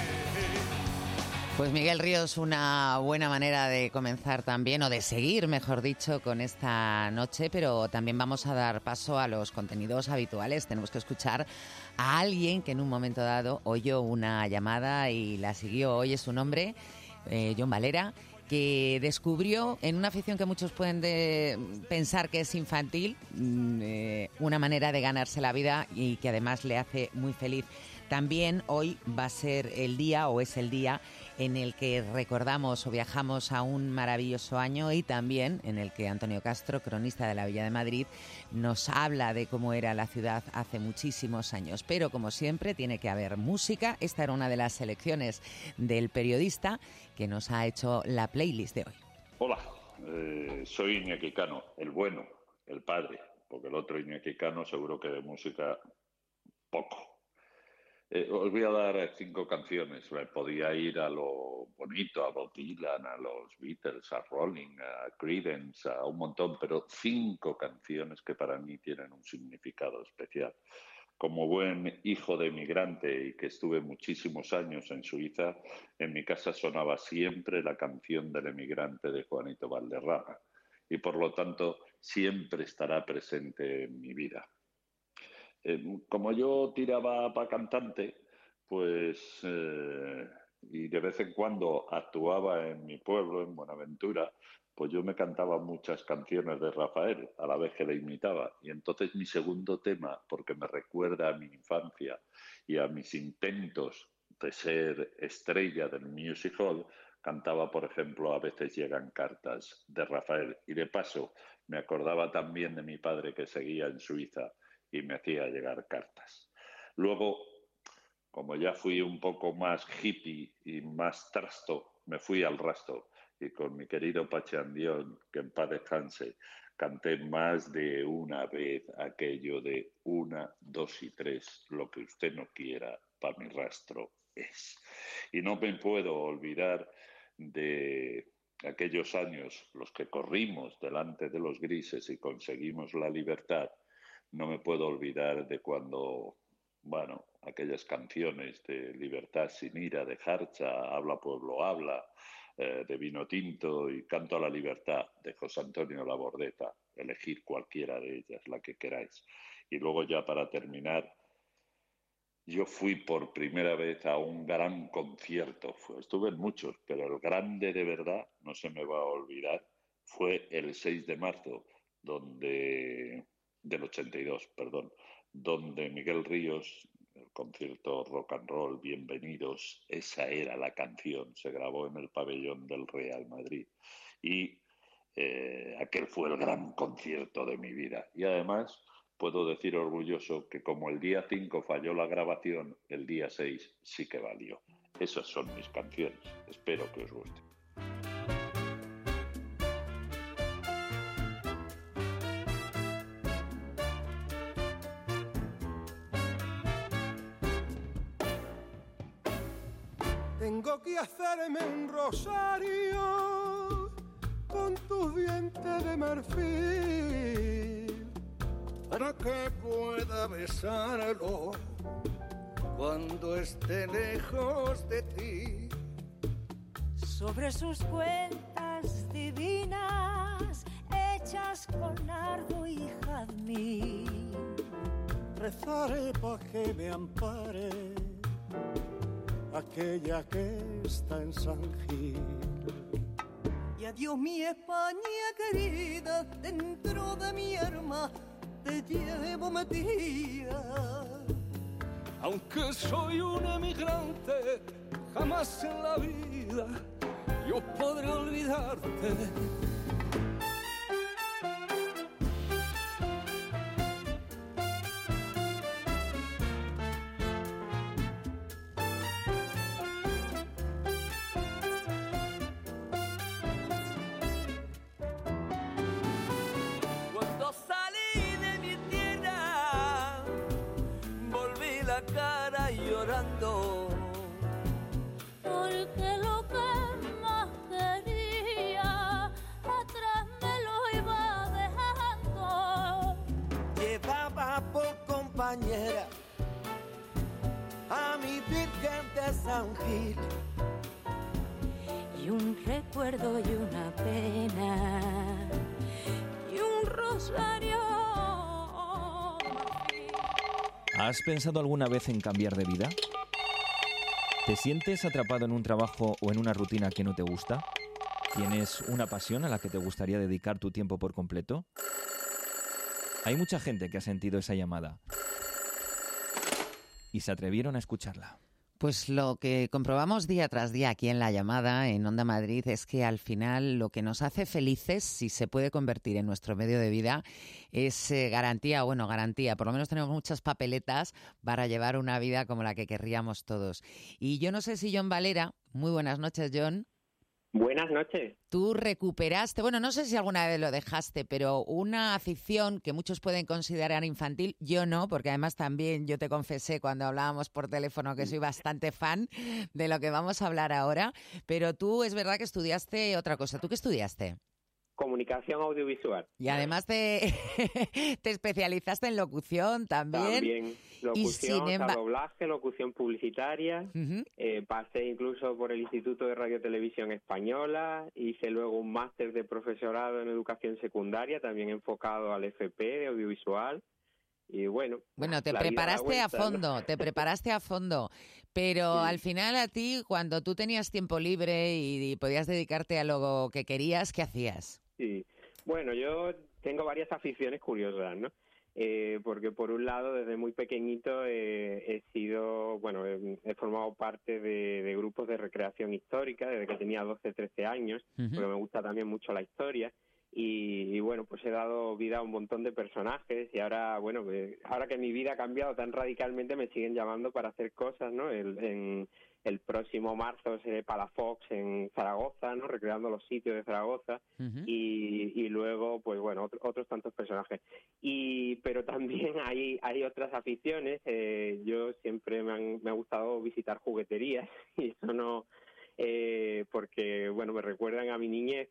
Pues Miguel Ríos, una buena manera de comenzar también, o de seguir, mejor dicho, con esta noche, pero también vamos a dar paso a los contenidos habituales. Tenemos que escuchar a alguien que en un momento dado oyó una llamada y la siguió. Hoy es su nombre, eh, Jon Valera, que descubrió en una afición que muchos pueden de pensar que es infantil, eh, una manera de ganarse la vida y que además le hace muy feliz. También hoy va a ser el día, o es el día, en el que recordamos o viajamos a un maravilloso año y también en el que Antonio Castro, cronista de la Villa de Madrid, nos habla de cómo era la ciudad hace muchísimos años. Pero, como siempre, tiene que haber música. Esta era una de las selecciones del periodista que nos ha hecho la playlist de hoy. Hola, eh, soy Iñaki Cano, el bueno, el padre, porque el otro Iñaki Cano seguro que de música poco. Eh, os voy a dar cinco canciones. Podía ir a lo bonito, a Bob Dylan, a los Beatles, a Rolling, a Creedence, a un montón, pero cinco canciones que para mí tienen un significado especial. Como buen hijo de emigrante y que estuve muchísimos años en Suiza, en mi casa sonaba siempre la canción del emigrante de Juanito Valderrama y por lo tanto siempre estará presente en mi vida. Eh, como yo tiraba para cantante, pues, eh, y de vez en cuando actuaba en mi pueblo, en Buenaventura, pues yo me cantaba muchas canciones de Rafael, a la vez que le imitaba. Y entonces mi segundo tema, porque me recuerda a mi infancia y a mis intentos de ser estrella del music hall, cantaba, por ejemplo, A veces llegan cartas, de Rafael. Y de paso, me acordaba también de mi padre que seguía en Suiza y me hacía llegar cartas. Luego, como ya fui un poco más hippie y más trasto, me fui al rastro y con mi querido Pachi Andión, que en paz descanse, canté más de una vez aquello de una, dos y tres, lo que usted no quiera, para mi rastro es. Y no me puedo olvidar de aquellos años, los que corrimos delante de los grises y conseguimos la libertad. No me puedo olvidar de cuando, bueno, aquellas canciones de Libertad sin ira, de Jarcha, Habla Pueblo Habla, eh, de Vino Tinto y Canto a la Libertad, de José Antonio Labordeta. Elegir cualquiera de ellas, la que queráis. Y luego ya para terminar, yo fui por primera vez a un gran concierto. Estuve en muchos, pero el grande de verdad, no se me va a olvidar, fue el seis de marzo, donde... del ochenta y dos, perdón, donde Miguel Ríos, el concierto rock and roll, Bienvenidos, esa era la canción, se grabó en el pabellón del Real Madrid y eh, aquel fue el gran concierto de mi vida. Y además puedo decir orgulloso que como el día cinco falló la grabación, el día seis sí que valió. Esas son mis canciones, espero que os guste. Tengo que hacerme un rosario con tus dientes de marfil para que pueda besarlo cuando esté lejos de ti. Sobre sus cuentas divinas hechas con nardo y jazmín. Rezaré pa' que me ampare aquella que está en San Gil. Y adiós mi España querida, dentro de mi alma te llevo metida. Aunque soy un emigrante, jamás en la vida yo podré olvidarte. Cuando salí de mi tierra, volví la cara llorando. Porque lo que más quería, atrás me lo iba dejando. Llevaba por compañera a mi Virgen de San Gil. Y un recuerdo y una pena y un rosario. ¿Has pensado alguna vez en cambiar de vida? ¿Te sientes atrapado en un trabajo o en una rutina que no te gusta? ¿Tienes una pasión a la que te gustaría dedicar tu tiempo por completo? Hay mucha gente que ha sentido esa llamada y se atrevieron a escucharla. Pues lo que comprobamos día tras día aquí en La Llamada, en Onda Madrid, es que al final lo que nos hace felices, si se puede convertir en nuestro medio de vida, es eh, garantía, bueno, garantía, por lo menos tenemos muchas papeletas para llevar una vida como la que querríamos todos. Y yo no sé si John Valera, muy buenas noches, John. Buenas noches. Tú recuperaste, bueno, no sé si alguna vez lo dejaste, pero una afición que muchos pueden considerar infantil, yo no, porque además también yo te confesé cuando hablábamos por teléfono que soy bastante fan de lo que vamos a hablar ahora, pero tú es verdad que estudiaste otra cosa. ¿Tú qué estudiaste? Comunicación audiovisual. Y además te, te especializaste en locución también. También locución, y emba... doblaje, locución publicitaria. Uh-huh. eh, pasé incluso por el Instituto de Radio Televisión Española. Hice luego un máster de profesorado en educación secundaria, también enfocado al F P de audiovisual. Y bueno, bueno, te preparaste vuelta, a fondo, ¿no? te preparaste a fondo, pero sí. Al final a ti, cuando tú tenías tiempo libre y, y podías dedicarte a lo que querías, ¿qué hacías? Sí, bueno, yo tengo varias aficiones curiosas, ¿no? Eh, porque por un lado, desde muy pequeñito eh, he sido, bueno, he, he formado parte de, de grupos de recreación histórica desde que tenía doce, trece años, uh-huh. porque me gusta también mucho la historia. Y, y bueno, pues he dado vida a un montón de personajes y ahora, bueno, pues, ahora que mi vida ha cambiado tan radicalmente me siguen llamando para hacer cosas, ¿no? El, en, el próximo marzo seré Palafox en Zaragoza, ¿no? Recreando los sitios de Zaragoza. Uh-huh. y, y luego, pues bueno, otro, otros tantos personajes. Y pero también hay hay otras aficiones. Eh, yo siempre me, han, me ha gustado visitar jugueterías y eso no, eh, porque, bueno, me recuerdan a mi niñez.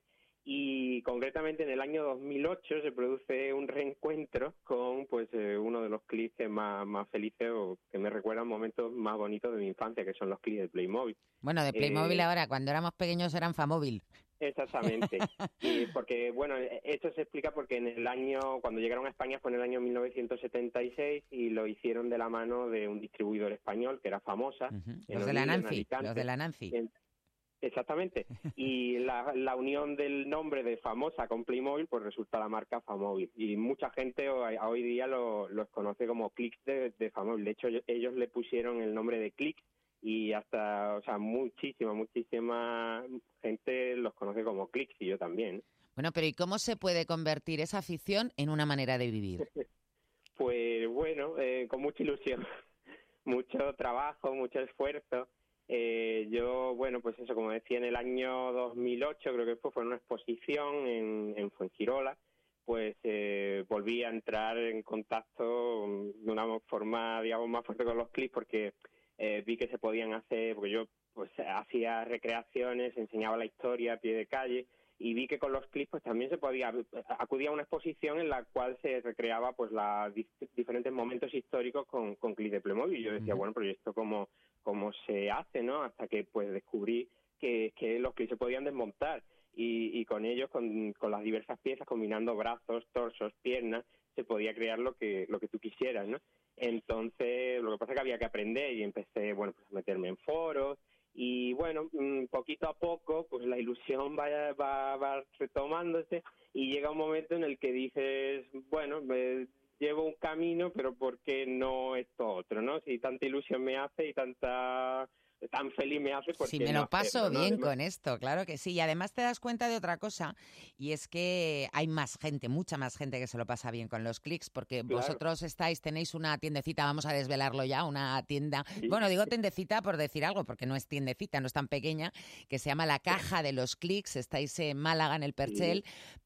Y concretamente en el año dos mil ocho se produce un reencuentro con pues eh, uno de los clips más, más felices o que me recuerdan momentos más bonitos de mi infancia, que son los clips de Playmobil. Bueno, de Playmobil eh, ahora, cuando éramos pequeños eran Famóvil. Exactamente. Y porque, bueno, esto se explica porque en el año, cuando llegaron a España fue en el año mil novecientos setenta y seis y lo hicieron de la mano de un distribuidor español que era Famosa. Uh-huh. Los, de la Nancy, los de la Nancy. En, Exactamente. Y la, la unión del nombre de Famosa con Playmobil, pues resulta la marca Famóvil. Y mucha gente hoy, hoy día lo, los conoce como Clics de, de Famóvil. De hecho, ellos le pusieron el nombre de Clics y hasta, o sea, muchísima, muchísima gente los conoce como Clics y yo también. Bueno, pero ¿y cómo se puede convertir esa afición en una manera de vivir? Pues bueno, eh, con mucha ilusión, mucho trabajo, mucho esfuerzo. Eh, yo, bueno, pues eso, como decía, en el año dos mil ocho, creo que fue, fue en una exposición en, en Fuengirola, pues eh, volví a entrar en contacto de una forma, digamos, más fuerte con los clips, porque eh, vi que se podían hacer, porque yo pues hacía recreaciones, enseñaba la historia a pie de calle, y vi que con los clips pues también se podía acudir a una exposición en la cual se recreaba pues los diferentes momentos históricos con, con clips de Playmobil. Y yo decía, uh-huh. bueno, pero esto cómo, cómo se hace, ¿no? Hasta que pues descubrí que, que los clips se podían desmontar. y, y con ellos, con, con las diversas piezas, combinando brazos, torsos, piernas, se podía crear lo que lo que tú quisieras, ¿no? Entonces, lo que pasa es que había que aprender y empecé, bueno, pues a meterme en foros y, bueno, poquito a poco, pues la ilusión va, va, va retomándose y llega un momento en el que dices, bueno, me llevo un camino, pero ¿por qué no esto otro, no? Si tanta ilusión me hace y tanta... tan feliz me hace porque si me lo no paso hacerlo, ¿no? bien Además, con esto, claro que sí. Y además te das cuenta de otra cosa, y es que hay más gente, mucha más gente que se lo pasa bien con los clics, porque Claro. vosotros estáis, tenéis una tiendecita, vamos a desvelarlo ya, una tienda, Sí. bueno, digo tiendecita por decir algo, porque no es tiendecita, no es tan pequeña, que se llama La Caja de los Clics, estáis en Málaga, en el Perchel,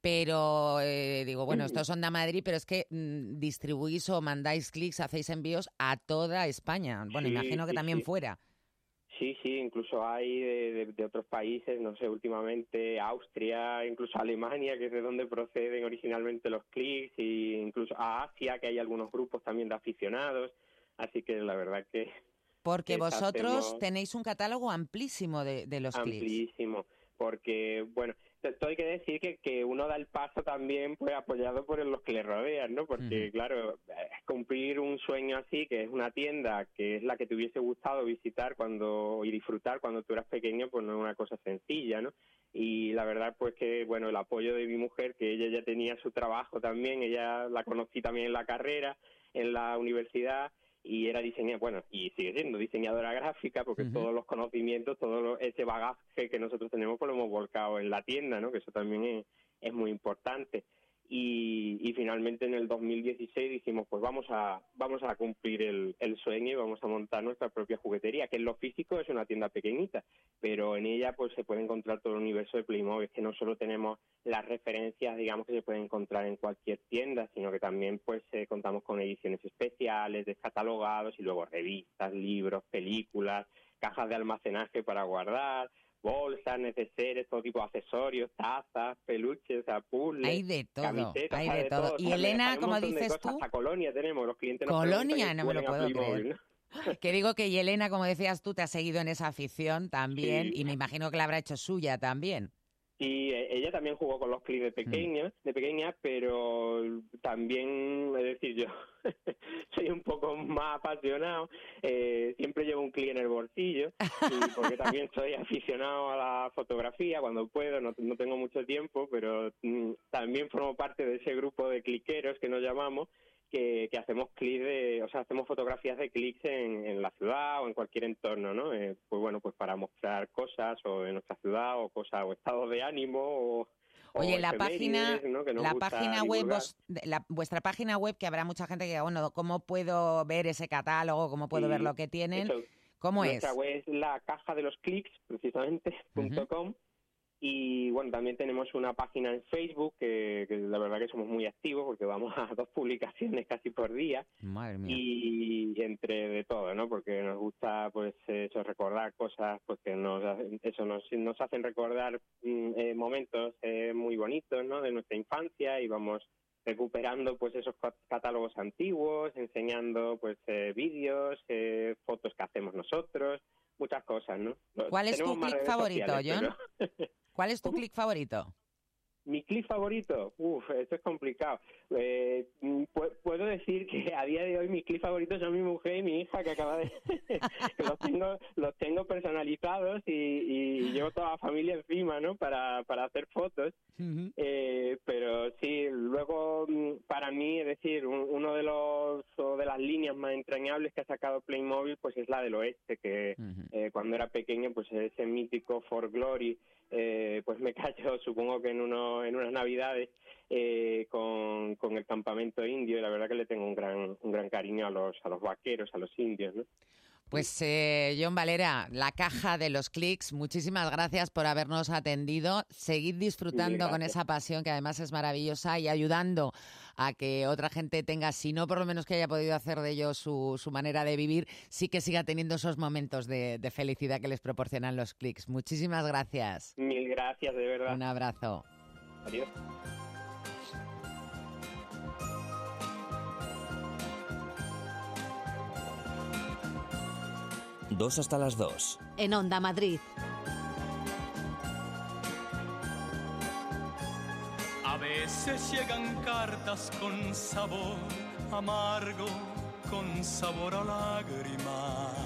pero eh, digo, bueno, esto es Onda Madrid, pero es que mm, distribuís o mandáis clics, hacéis envíos a toda España. Bueno, Sí, imagino que sí, también sí. fuera. Sí, sí, incluso hay de, de- de otros países, no sé, últimamente Austria, incluso Alemania, que es de donde proceden originalmente los clics, y incluso a Asia, que hay algunos grupos también de aficionados, así que la verdad que Porque que vosotros hacemos tenéis un catálogo amplísimo de, de los clics. amplísimo, porque, bueno, esto hay que decir que, que uno da el paso también pues apoyado por los que le rodean, ¿no? Porque, Ujú. claro, eh, cumplir un sueño así, que es una tienda, que es la que te hubiese gustado visitar cuando y disfrutar cuando tú eras pequeño, pues no es una cosa sencilla, ¿no? Y la verdad, pues que, bueno, el apoyo de mi mujer, que ella ya tenía su trabajo también, ella la conocí también en la carrera, en la universidad, y era diseñadora, bueno, y sigue siendo diseñadora gráfica, porque Ujú. todos los conocimientos, todo lo- ese bagaje que nosotros tenemos, pues lo hemos volcado en la tienda, ¿no? Que eso también es, es muy importante. Y, y finalmente en el dos mil dieciséis dijimos, pues vamos a vamos a cumplir el, el sueño y vamos a montar nuestra propia juguetería, que en lo físico es una tienda pequeñita, pero en ella pues se puede encontrar todo el universo de Playmobil, que no solo tenemos las referencias, digamos, que se pueden encontrar en cualquier tienda, sino que también pues eh, contamos con ediciones especiales, descatalogados y luego revistas, libros, películas, cajas de almacenaje para guardar, bolsas, neceseres, todo tipo de accesorios, tazas, peluches, o sea, puzzles, Hay de todo, camisetas, hay hay de todo. o Y sea, Elena, hay un como montón de dices cosas, tú, hasta colonia tenemos, los clientes nos Colonia, preguntan no me lo que huelen a puedo Playmobil, creer. ¿no? Que digo que y Elena, como decías tú, te ha seguido en esa afición también, Sí. y me imagino que la habrá hecho suya también. Y eh, ella también jugó con los clips de pequeña, de pequeña, pero también, es decir, yo soy un poco más apasionado, eh, siempre llevo un clip en el bolsillo, y porque también soy aficionado a la fotografía cuando puedo, no, no tengo mucho tiempo, pero mm, también formo parte de ese grupo de cliqueros que nos llamamos, que, que hacemos clics de, o sea, hacemos fotografías de clics en, en la ciudad o en cualquier entorno, ¿no? Eh, pues bueno, pues para mostrar cosas o en nuestra ciudad o cosas o estados de ánimo o Oye, o la página, efemérides, ¿no? que nos la gusta página web, divulgar. vos- la- vuestra página web, que habrá mucha gente que diga, bueno, ¿cómo puedo ver ese catálogo? ¿Cómo puedo Sí, ver lo que tienen? eso, ¿Cómo nuestra es? web es la caja de los clics, precisamente, punto com. Y bueno, también tenemos una página en Facebook, que, que la verdad que somos muy activos porque vamos a dos publicaciones casi por día. Madre mía. Y entre de todo, ¿no? Porque nos gusta, pues, eso, recordar cosas, pues, que nos, hacen- eso nos, nos hacen recordar mm, eh, momentos eh, muy bonitos, ¿no? De nuestra infancia y vamos recuperando, pues, esos ca- catálogos antiguos, enseñando, pues, eh, vídeos, eh, fotos que hacemos nosotros, muchas cosas, ¿no? ¿Cuál es Tenemos tu más clic redes favorito, sociales, John? pero- ¿Cuál es tu clic favorito? Mi clip favorito, uff, esto es complicado. Eh, mm, pu- puedo decir que a día de hoy mis clips favoritos son mi mujer y mi hija, que acaba de... que los tengo, los tengo personalizados y, y llevo toda la familia encima, ¿no? Para, para hacer fotos. Eh, pero sí, luego mm, para mí, es decir, un- uno de los o de las líneas más entrañables que ha sacado Playmobil, pues es la del oeste, que eh, cuando era pequeño, pues ese mítico For Glory, eh, pues me cayó, supongo que en uno, en unas navidades, eh, con, con el campamento indio, y la verdad que le tengo un gran, un gran cariño a los, a los vaqueros, a los indios, ¿no? Pues eh, John Valera, la caja de los clics, muchísimas gracias por habernos atendido. Seguid disfrutando con esa pasión que además es maravillosa y ayudando a que otra gente tenga, si no por lo menos que haya podido hacer de ello su, su manera de vivir, sí que siga teniendo esos momentos de, de felicidad que les proporcionan los clics. Muchísimas gracias. Mil gracias, de verdad. Un abrazo. Adiós. Dos hasta las dos. En Onda Madrid. veces llegan cartas con sabor amargo, con sabor a lágrimas.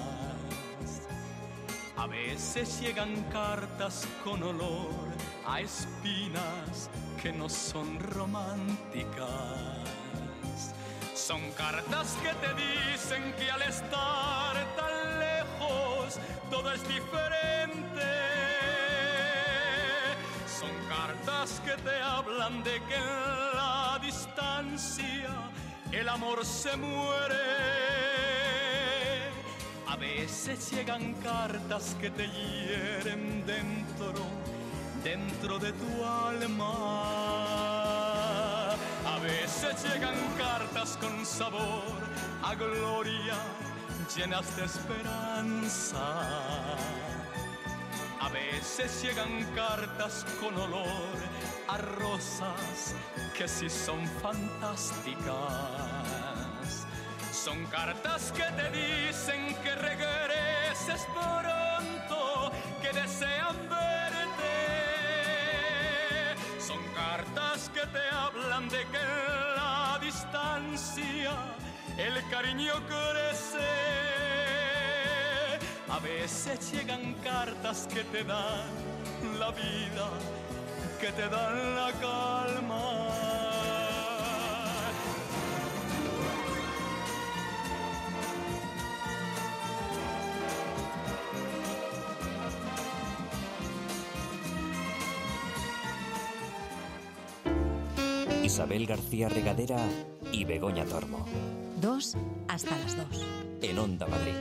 A veces llegan cartas con olor a espinas que no son románticas. Son cartas que te dicen que al estar tan lejos todo es diferente. Son cartas que te hablan de que en la distancia el amor se muere. A veces llegan cartas que te hieren dentro, dentro de tu alma. A veces llegan cartas con sabor a gloria, llenas de esperanza. A veces llegan cartas con olor a rosas que sí son fantásticas. Son cartas que te dicen que regreses pronto, que desean verte. Son cartas que te hablan de que en la distancia el cariño crece. A veces llegan cartas que te dan la vida, que te dan la calma. Isabel García Regadera y Begoña Tormo. Dos hasta las dos. En Onda Madrid.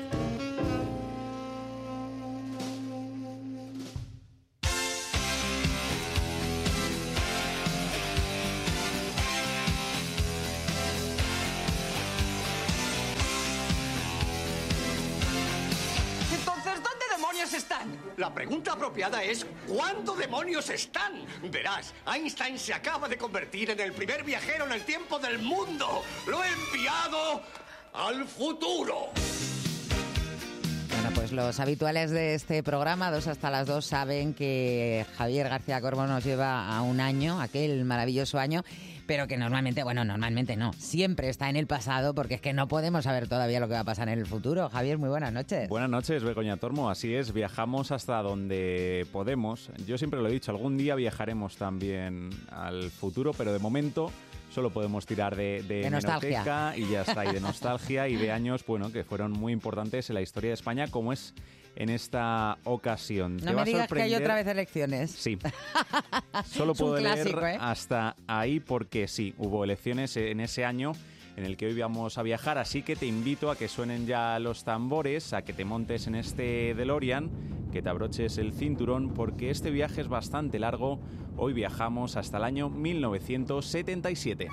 La pregunta apropiada es ¿cuándo demonios están? Verás, Einstein se acaba de convertir en el primer viajero en el tiempo del mundo. Lo he enviado al futuro. Bueno, pues los habituales de este programa, dos hasta las dos, saben que Javier García Corbo nos lleva a un año, aquel maravilloso año, pero que normalmente, bueno, normalmente no, siempre está en el pasado, porque es que no podemos saber todavía lo que va a pasar en el futuro. Javier, muy buenas noches. Buenas noches, Begoña Tormo. Así es, viajamos hasta donde podemos. Yo siempre lo he dicho, algún día viajaremos también al futuro, pero de momento solo podemos tirar de, de, de nostalgia y ya está, y de nostalgia y de años, bueno, que fueron muy importantes en la historia de España, como es en esta ocasión. No me digas que hay otra vez elecciones. Sí. Solo es un puedo clásico, leer ¿eh? hasta ahí porque sí, hubo elecciones en ese año en el que hoy vamos a viajar, así que te invito a que suenen ya los tambores, a que te montes en este DeLorean, que te abroches el cinturón, porque este viaje es bastante largo. Hoy viajamos hasta el año mil novecientos setenta y siete.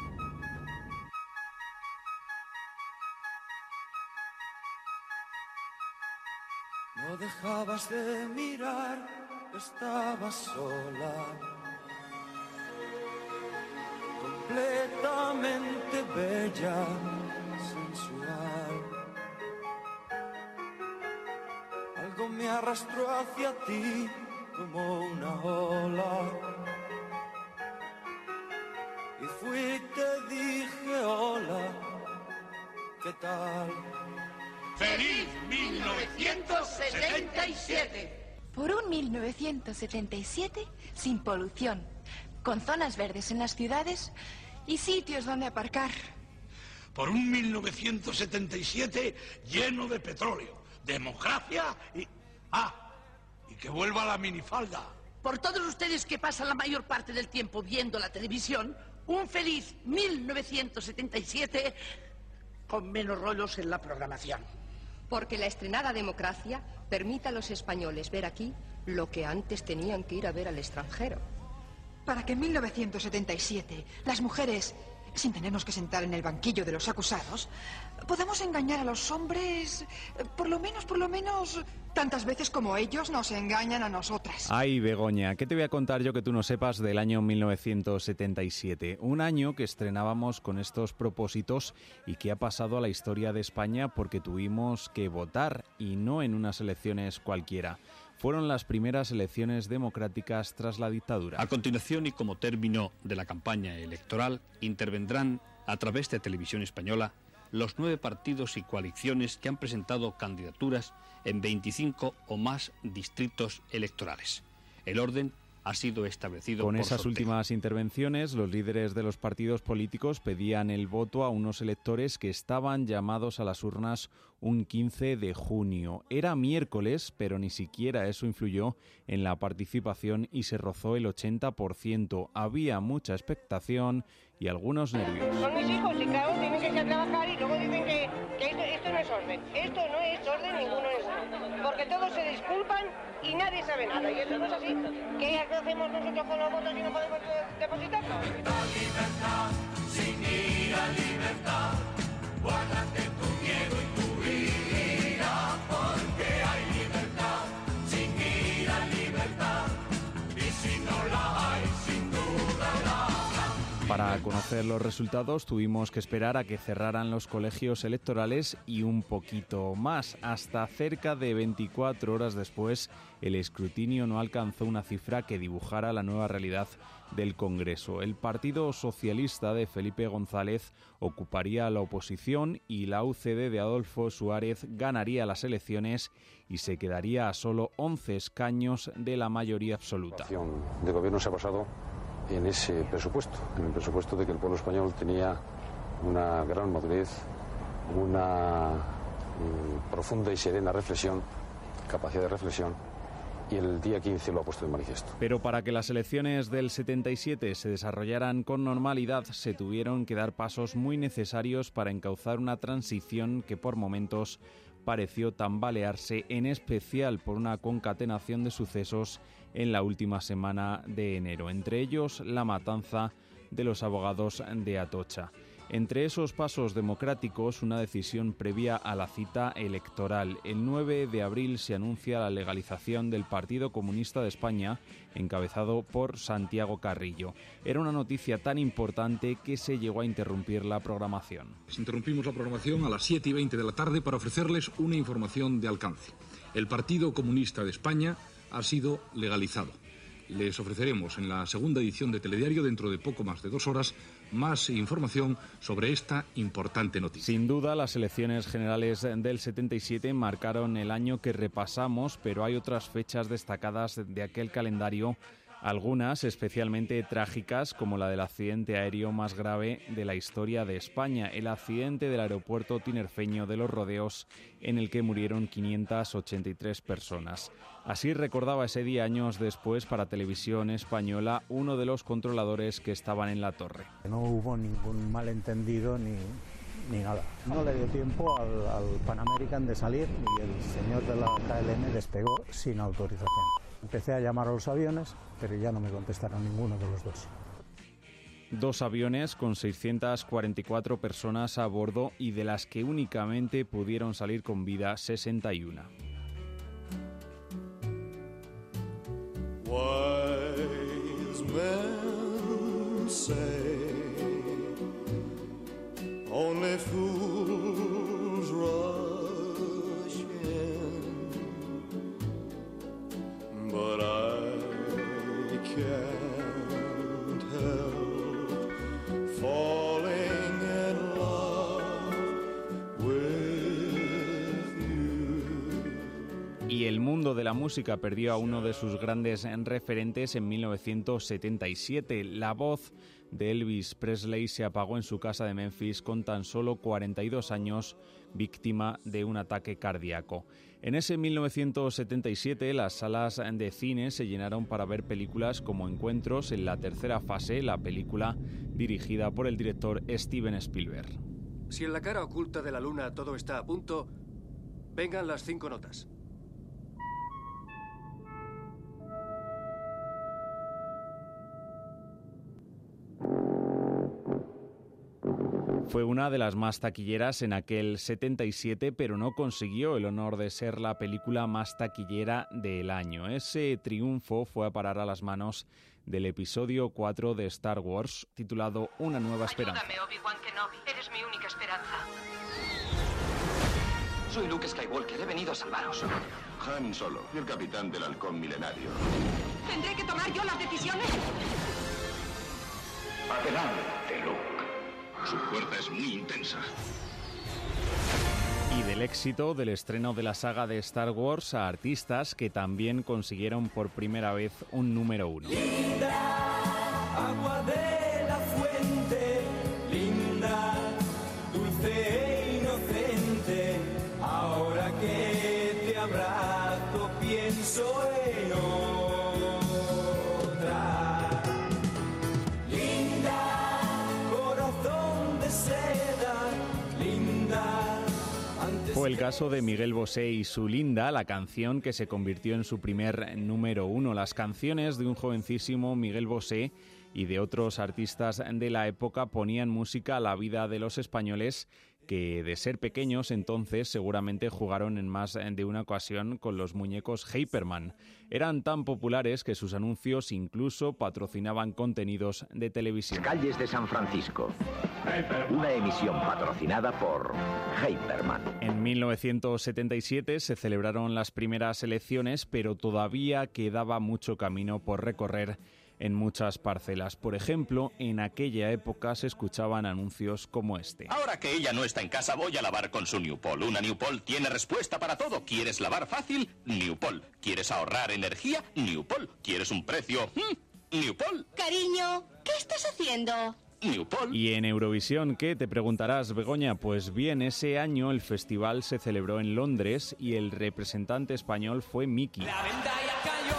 No dejabas de mirar, estabas sola, completamente bella, sensual. Algo me arrastró hacia ti como una ola, y fui y te dije hola, ¿qué tal? ¡Feliz mil novecientos setenta y siete! Por un mil novecientos setenta y siete sin polución, con zonas verdes en las ciudades y sitios donde aparcar. Por un mil novecientos setenta y siete lleno de petróleo, democracia y... ¡Ah! Y que vuelva la minifalda. Por todos ustedes que pasan la mayor parte del tiempo viendo la televisión, un feliz mil novecientos setenta y siete con menos rollos en la programación. Porque la estrenada democracia permite a los españoles ver aquí lo que antes tenían que ir a ver al extranjero. Para que en mil novecientos setenta y siete las mujeres, sin tenernos que sentar en el banquillo de los acusados, podamos engañar a los hombres, por lo menos, por lo menos, tantas veces como ellos nos engañan a nosotras. Ay, Begoña, ¿qué te voy a contar yo que tú no sepas del año mil novecientos setenta y siete? Un año que estrenábamos con estos propósitos y que ha pasado a la historia de España porque tuvimos que votar y no en unas elecciones cualquiera. fueron las primeras elecciones democráticas tras la dictadura. A continuación, y como término de la campaña electoral, intervendrán a través de Televisión Española los nueve partidos y coaliciones que han presentado candidaturas en veinticinco o más distritos electorales. El orden ha sido establecido Con por esas sorteo. últimas intervenciones, los líderes de los partidos políticos pedían el voto a unos electores que estaban llamados a las urnas un quince de junio. Era miércoles, pero ni siquiera eso influyó en la participación y se rozó el ochenta por ciento. Había mucha expectación y algunos nervios. Son mis hijos y claro, tienen que ir a trabajar y luego dicen que, que esto, esto no es orden. Esto no es orden ninguno ninguno. Porque todos se disculpan y nadie sabe nada. Y eso no es así. ¿Qué hacemos nosotros con los votos y no podemos depositarlos? Libertad, sin ir a libertad, guárdate tu miedo y tu ira, porque hay libertad, sin ir a libertad, y si no la hay, sin duda la habrá. Para conocer los resultados tuvimos que esperar a que cerraran los colegios electorales y un poquito más. Hasta cerca de veinticuatro horas después, el escrutinio no alcanzó una cifra que dibujara la nueva realidad del Congreso. El Partido Socialista de Felipe González ocuparía la oposición y la U C D de Adolfo Suárez ganaría las elecciones y se quedaría a solo once escaños de la mayoría absoluta. De gobierno se ha basado en ese presupuesto, en el presupuesto de que el pueblo español tenía una gran madurez, una mm, profunda y serena reflexión, capacidad de reflexión, y el día quince lo ha puesto de manifiesto. Pero para que las elecciones del setenta y siete se desarrollaran con normalidad, se tuvieron que dar pasos muy necesarios para encauzar una transición que por momentos pareció tambalearse, en especial por una concatenación de sucesos en la última semana de enero, entre ellos la matanza de los abogados de Atocha. Entre esos pasos democráticos, una decisión previa a la cita electoral. El nueve de abril se anuncia la legalización del Partido Comunista de España, encabezado por Santiago Carrillo. Era una noticia tan importante que se llegó a interrumpir la programación. Interrumpimos la programación a las siete y veinte de la tarde para ofrecerles una información de alcance. El Partido Comunista de España ha sido legalizado. Les ofreceremos en la segunda edición de Telediario, dentro de poco más de dos horas, más información sobre esta importante noticia. Sin duda, las elecciones generales del setenta y siete marcaron el año que repasamos, pero hay otras fechas destacadas de aquel calendario, algunas especialmente trágicas, como la del accidente aéreo más grave de la historia de España, el accidente del aeropuerto tinerfeño de Los Rodeos, en el que murieron quinientas ochenta y tres personas. Así recordaba ese día, años después, para Televisión Española, uno de los controladores que estaban en la torre. No hubo ningún malentendido ni, ni nada. No le dio tiempo al, al Pan American de salir y el señor de la K L M despegó sin autorización. Empecé a llamar a los aviones, pero ya no me contestaron ninguno de los dos. Dos aviones con seiscientas cuarenta y cuatro personas a bordo y de las que únicamente pudieron salir con vida sesenta y una. Wise men say only fools rush in, but I can't help falling in love with you. Y el mundo de la música perdió a uno de sus grandes referentes en mil novecientos setenta y siete. La voz de Elvis Presley se apagó en su casa de Memphis con tan solo cuarenta y dos años, víctima de un ataque cardíaco. En ese mil novecientos setenta y siete las salas de cine se llenaron para ver películas como Encuentros en la tercera fase, la película dirigida por el director Steven Spielberg. Si en la cara oculta de la luna todo está a punto, vengan las cinco notas. Fue una de las más taquilleras en aquel setenta y siete, pero no consiguió el honor de ser la película más taquillera del año. Ese triunfo fue a parar a las manos del episodio cuatro de Star Wars, titulado Una nueva esperanza. Ayúdame, Obi-Wan Kenobi. Eres mi única esperanza. Soy Luke Skywalker, he venido a salvaros. Han Solo, el capitán del halcón milenario. ¿Tendré que tomar yo las decisiones? Adelante, Luke. Su fuerza es muy intensa. Y del éxito del estreno de la saga de Star Wars a artistas que también consiguieron por primera vez un número uno. Linda, agua de la fuente, linda, dulce e inocente. Ahora que te abrazo pienso en otra. Linda, corazón de seda, linda. Fue el caso de Miguel Bosé y su Linda, la canción que se convirtió en su primer número uno. Las canciones de un jovencísimo Miguel Bosé y de otros artistas de la época ponían música a la vida de los españoles que, de ser pequeños entonces, seguramente jugaron en más de una ocasión con los muñecos Hyperman. Eran tan populares que sus anuncios incluso patrocinaban contenidos de televisión. Calles de San Francisco. Una emisión patrocinada por Hyperman. En mil novecientos setenta y siete se celebraron las primeras elecciones, pero todavía quedaba mucho camino por recorrer en muchas parcelas. Por ejemplo, en aquella época se escuchaban anuncios como este. Ahora que ella no está en casa, voy a lavar con su Newpol. Una Newpol tiene respuesta para todo. ¿Quieres lavar fácil? Newpol. ¿Quieres ahorrar energía? Newpol. ¿Quieres un precio? ¿Mm? Newpol. Cariño, ¿qué estás haciendo? Newpol. Y en Eurovisión, ¿qué? Te preguntarás, Begoña. Pues bien, ese año el festival se celebró en Londres y el representante español fue Miki. La venda ya cayó.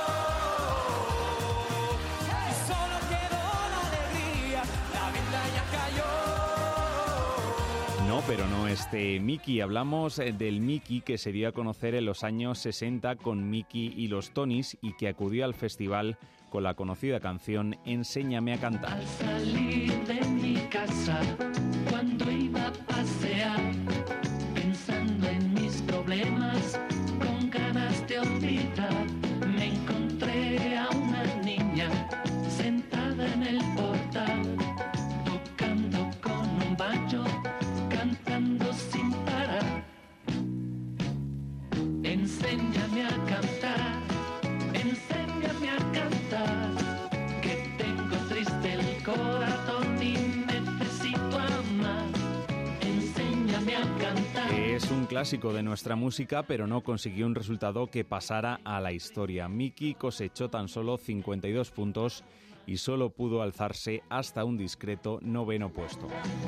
Solo quedó la alegría. La venda ya cayó. No, pero no este Miki. Hablamos del Miki que se dio a conocer en los años sesenta con Miki y los Tonys y que acudió al festival con la conocida canción Enséñame a cantar. Al salir de mi casa, cuando iba a pasear, pensando en mis problemas, con ganas de olvidar, me encontré a una niña sentada en el portal, tocando con un banjo, cantando sin parar. Enséñame a cantar, enséñame a cantar, que tengo triste el corazón y necesito amar. Enséñame a cantar. Es un clásico de nuestra música, pero no consiguió un resultado que pasara a la historia. Miki cosechó tan solo cincuenta y dos puntos y solo pudo alzarse hasta un discreto noveno puesto.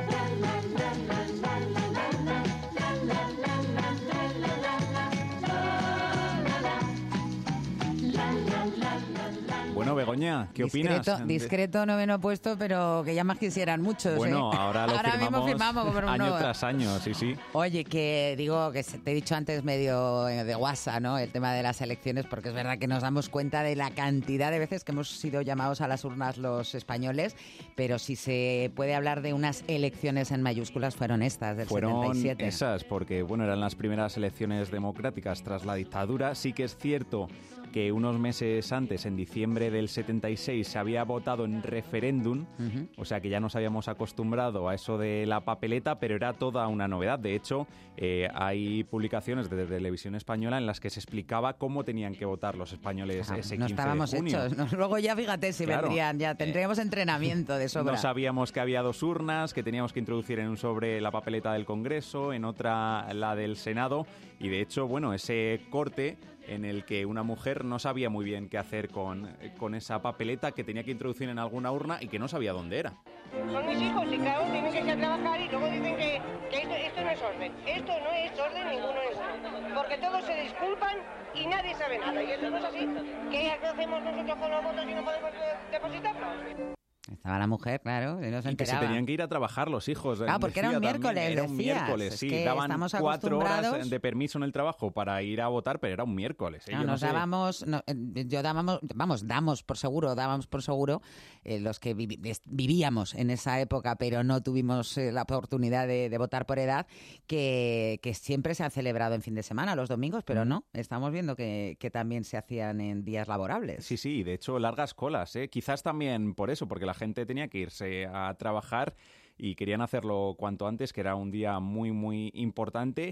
Bueno, Begoña, ¿qué discreto, opinas? Discreto noveno puesto, pero que ya más quisieran muchos. Bueno, ¿eh? ahora lo ahora firmamos, mismo firmamos pero año no. tras año, sí, sí. Oye, que digo que te he dicho antes medio de guasa, ¿no? El tema de las elecciones, porque es verdad que nos damos cuenta de la cantidad de veces que hemos sido llamados a las urnas los españoles, pero si se puede hablar de unas elecciones en mayúsculas, fueron estas del Fueron setenta y siete. esas, porque bueno, eran las primeras elecciones democráticas tras la dictadura. Sí que es cierto que unos meses antes, en diciembre del setenta y seis, se había votado en referéndum, uh-huh. O sea que ya nos habíamos acostumbrado a eso de la papeleta, pero era toda una novedad. De hecho, eh, hay publicaciones de televisión española en las que se explicaba cómo tenían que votar los españoles ah, ese no quince estábamos de junio. hechos. Luego ya fíjate si claro. vendrían, ya tendríamos eh, entrenamiento de sobra. No sabíamos que había dos urnas, que teníamos que introducir en un sobre la papeleta del Congreso, en otra la del Senado, y de hecho, bueno, ese corte en el que una mujer no sabía muy bien qué hacer con, con esa papeleta que tenía que introducir en alguna urna y que no sabía dónde era. Son mis hijos y claro, tienen que ir a trabajar y luego dicen que, que esto, esto no es orden. Esto no es orden, ninguno es orden. Porque todos se disculpan y nadie sabe nada. Y eso no es así. ¿Qué hacemos nosotros con los votos y no podemos depositarlos? Estaba la mujer, claro, y no se y que enteraba. se tenían que ir a trabajar los hijos. Ah, porque era un miércoles, Era un decías. miércoles, Es sí. que Daban cuatro horas de permiso en el trabajo para ir a votar, pero era un miércoles. ¿eh? No, yo nos no sé. dábamos, no, yo dábamos, vamos, damos por seguro, dábamos por seguro eh, los que vivi, vivíamos en esa época, pero no tuvimos eh, la oportunidad de, de votar por edad, que, que siempre se ha celebrado en fin de semana, los domingos, pero mm. no, estamos viendo que, que también se hacían en días laborables. Sí, sí, de hecho largas colas, ¿eh? Quizás también por eso, porque la gente tenía que irse a trabajar y querían hacerlo cuanto antes, que era un día muy, muy importante.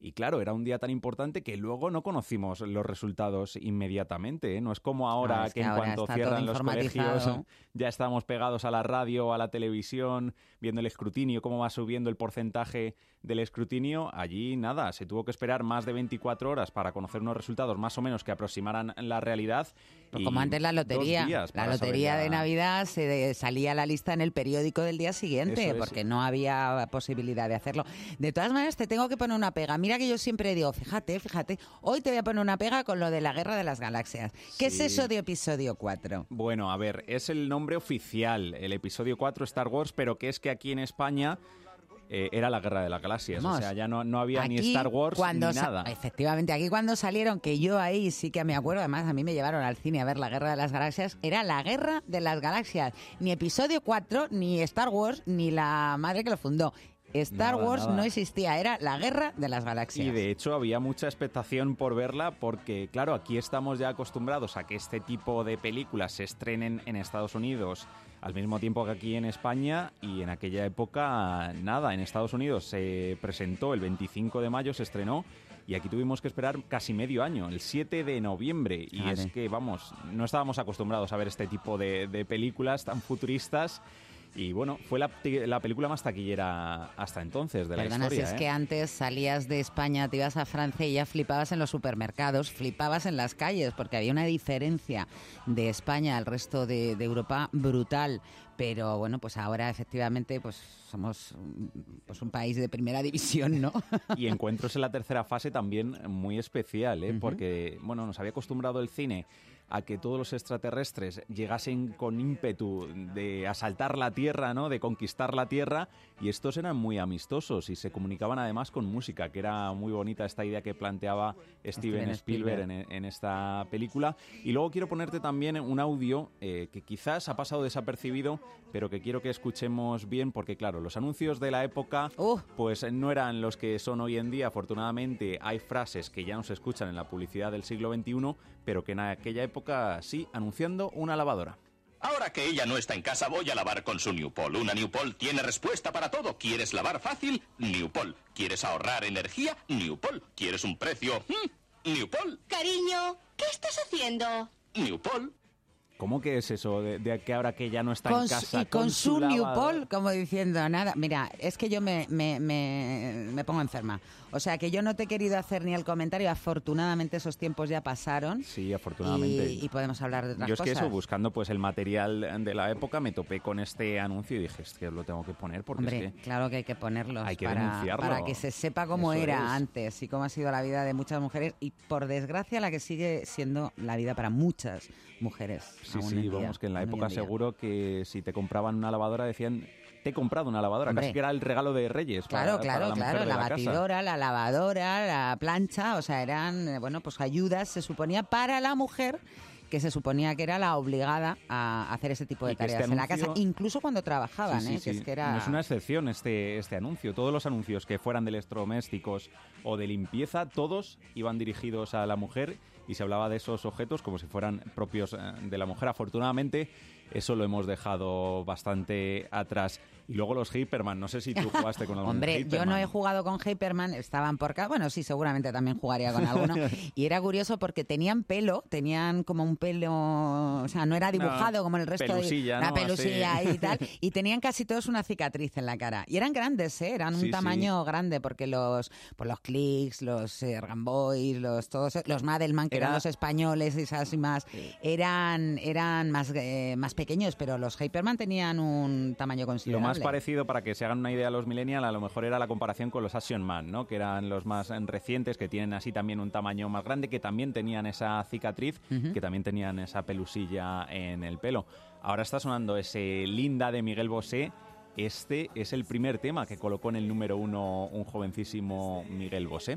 Y claro, era un día tan importante que luego no conocimos los resultados inmediatamente, ¿eh? No es como ahora no, es que, que en ahora cuanto está cierran todo los colegios informatizado. ya estamos pegados a la radio, a la televisión, viendo el escrutinio, cómo va subiendo el porcentaje del escrutinio. Allí nada, se tuvo que esperar más de veinticuatro horas para conocer unos resultados más o menos que aproximaran la realidad. Pues y como antes la lotería, dos días la para lotería saber de ya- Navidad se salía la lista en el periódico del día siguiente, Eso es. porque no había posibilidad de hacerlo. De todas maneras, te tengo que poner una pega. Mira que yo siempre digo, fíjate, fíjate, hoy te voy a poner una pega con lo de la Guerra de las Galaxias. ¿Qué Sí. es eso de episodio cuatro? Bueno, a ver, es el nombre oficial, el episodio cuatro Star Wars, pero que es que aquí en España eh, era la Guerra de las Galaxias. Vamos, o sea, ya no, no había ni Aquí, Star Wars cuando ni sa- nada. Efectivamente, aquí cuando salieron, que yo ahí sí que me acuerdo, además a mí me llevaron al cine a ver la Guerra de las Galaxias, era la Guerra de las Galaxias. Ni episodio cuatro, ni Star Wars, ni la madre que lo fundó. Star Nada, Wars nada. no existía, era la Guerra de las Galaxias. Y de hecho había mucha expectación por verla porque, claro, aquí estamos ya acostumbrados a que este tipo de películas se estrenen en Estados Unidos al mismo tiempo que aquí en España, y en aquella época nada, en Estados Unidos se presentó el veinticinco de mayo, se estrenó, y aquí tuvimos que esperar casi medio año, el siete de noviembre. Y Vale. es que, vamos, no estábamos acostumbrados a ver este tipo de, de películas tan futuristas. Y bueno, fue la, la película más taquillera hasta entonces de la Perdona, historia. si es ¿eh? que antes salías de España, te ibas a Francia y ya flipabas en los supermercados, flipabas en las calles, porque había una diferencia de España al resto de, de Europa brutal. Pero bueno, pues ahora efectivamente pues somos pues un país de primera división, ¿no? Y encuentros en la tercera fase también muy especial, ¿eh? Ujú. Porque bueno, nos había acostumbrado el cine a que todos los extraterrestres llegasen con ímpetu de asaltar la Tierra, ¿no? De conquistar la Tierra, y estos eran muy amistosos y se comunicaban además con música, que era muy bonita esta idea que planteaba Steven, Steven Spielberg, Spielberg. En, en esta película. Y luego quiero ponerte también un audio eh, que quizás ha pasado desapercibido, pero que quiero que escuchemos bien, porque claro, los anuncios de la época pues no eran los que son hoy en día. Afortunadamente hay frases que ya no se escuchan en la publicidad del siglo veintiuno, pero que en aquella época sí, anunciando una lavadora. Ahora que ella no está en casa, voy a lavar con su Newpol. Una Newpol tiene respuesta para todo. ¿Quieres lavar fácil? Newpol. ¿Quieres ahorrar energía? Newpol. ¿Quieres un precio? Mm, Newpol. Cariño, ¿qué estás haciendo? Newpol. ¿Cómo que es eso de, de que ahora que ya no está Con en su- casa y con, su lavadora? Newpol, como diciendo nada. Mira, es que yo me, me, me, me pongo enferma. O sea, que yo no te he querido hacer ni el comentario. Afortunadamente esos tiempos ya pasaron. Sí, afortunadamente. Y, y podemos hablar de otras Yo es que cosas. eso, buscando pues el material de la época, me topé con este anuncio y dije, es que lo tengo que poner porque Hombre, es que... claro que hay que ponerlos hay que para, denunciarlo. para que se sepa cómo Eso era es. antes y cómo ha sido la vida de muchas mujeres y, por desgracia, la que sigue siendo la vida para muchas mujeres. Sí, aún sí, en día, vamos, que en la aún hoy época en día. seguro que si te compraban una lavadora decían, te he comprado una lavadora, Hombre. casi que era el regalo de Reyes. Claro, para, claro, para la claro, mujer de la, la casa. batidora, la lavadora, la plancha, o sea, eran, eh, bueno, pues ayudas, se suponía, para la mujer, que se suponía que era la obligada a hacer ese tipo de Y que este tareas en la casa, anuncio- incluso cuando trabajaban, Sí, sí, ¿eh? sí. Que es que era... No es una excepción este, este anuncio. Todos los anuncios que fueran de electrodomésticos o de limpieza, todos iban dirigidos a la mujer y se hablaba de esos objetos como si fueran propios eh, de la mujer. Afortunadamente, eso lo hemos dejado bastante atrás. Y luego los Hyperman, no sé si tú jugaste con algún Hombre, yo Hyperman. no he jugado con Hyperman, estaban por acá. Bueno, sí, seguramente también jugaría con alguno. Y era curioso porque tenían pelo, tenían como un pelo, o sea, no era dibujado Una como el resto pelusilla, de la ¿no? pelusilla Así. y tal. Y tenían casi todos una cicatriz en la cara. Y eran grandes, ¿eh? Eran Sí, un tamaño grande porque los, pues los Clicks, los eh, Gamboys, los todos, los Madelman, que Era- eran los españoles, esas y más, eran eran más eh, más pequeños, pero los Hyperman tenían un tamaño Lo considerable. más parecido, para que se hagan una idea los millennials, a lo mejor era la comparación con los Action Man, ¿no? Que eran los más eh, recientes, que tienen así también un tamaño más grande, que también tenían esa cicatriz, Ujú. que también tenían esa pelusilla en el pelo. Ahora está sonando ese Linda de Miguel Bosé. Este es el primer tema que colocó en el número uno un jovencísimo Miguel Bosé.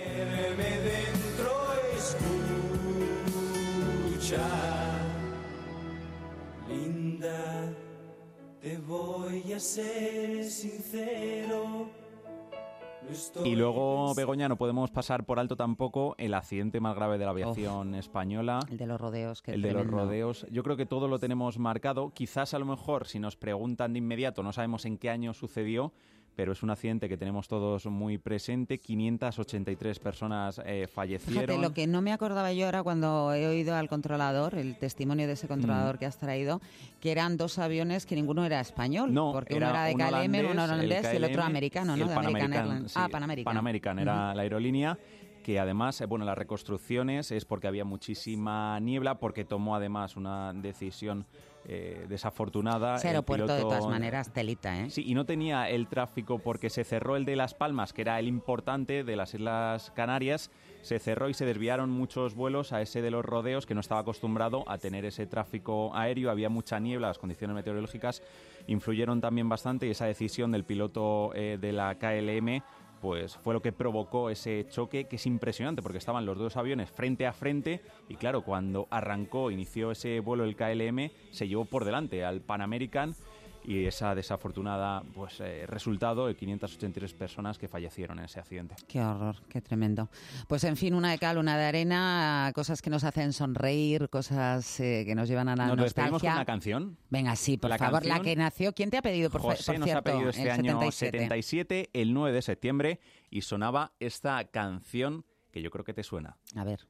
Bebe dentro, escucha. Linda, te voy a ser sincero. No estoy Y luego, Begoña, no podemos pasar por alto tampoco el accidente más grave de la aviación española. El de los rodeos. Qué El de los tremendo. rodeos. Yo creo que todo lo tenemos marcado. Quizás a lo mejor, si nos preguntan de inmediato, no sabemos en qué año sucedió, pero es un accidente que tenemos todos muy presente. quinientas ochenta y tres personas eh, fallecieron. Fíjate, lo que no me acordaba yo ahora cuando he oído al controlador, el testimonio de ese controlador mm. que has traído, que eran dos aviones que ninguno era español, no, porque era uno era de un K L M, holandés, uno holandés el y el otro americano, ¿no? El de Pan American American, Airlines. sí, Ah, Pan American. Pan American uh-huh. era la aerolínea, que además, eh, bueno, las reconstrucciones es porque había muchísima niebla, porque tomó además una decisión eh, desafortunada. Ese aeropuerto, piloto, de todas maneras, telita, ¿eh? Sí, y no tenía el tráfico porque se cerró el de Las Palmas, que era el importante de las Islas Canarias, se cerró y se desviaron muchos vuelos a ese de los Rodeos, que no estaba acostumbrado a tener ese tráfico aéreo, había mucha niebla, las condiciones meteorológicas influyeron también bastante y esa decisión del piloto eh, de la K L M pues fue lo que provocó ese choque, que es impresionante porque estaban los dos aviones frente a frente y claro, cuando arrancó, inició ese vuelo el K L M, se llevó por delante al Pan American y esa desafortunada pues eh, resultado de quinientas ochenta y tres personas que fallecieron en ese accidente. Qué horror, qué tremendo. Pues en fin, una de cal, una de arena, cosas que nos hacen sonreír, cosas eh, que nos llevan a la ¿Nos nostalgia. ¿Nos despedimos con una canción? Venga, sí, por la favor, canción, la que nació. ¿Quién te ha pedido, por, José por nos cierto, ha pedido este el año setenta y siete? setenta y siete, el nueve de septiembre, y sonaba esta canción que yo creo que te suena. A ver.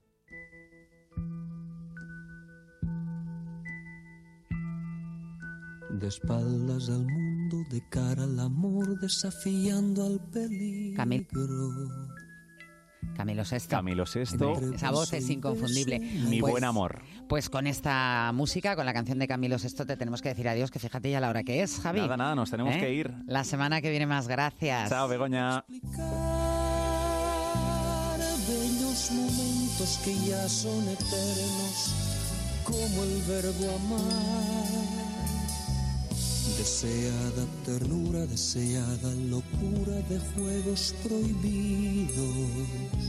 De espaldas al mundo, de cara al amor, desafiando al peligro. Camil... Camilo Sesto. Camilo Sesto. Esa voz es inconfundible. Mi pues, buen amor. Pues con esta música, con la canción de Camilo Sesto, te tenemos que decir adiós, que fíjate ya la hora que es, Javi. Nada, nada, nos tenemos ¿Eh? que ir. La semana que viene más, gracias. Chao, Begoña. Bellos momentos que ya son eternos, como el verbo amar. Deseada ternura, deseada locura de juegos prohibidos.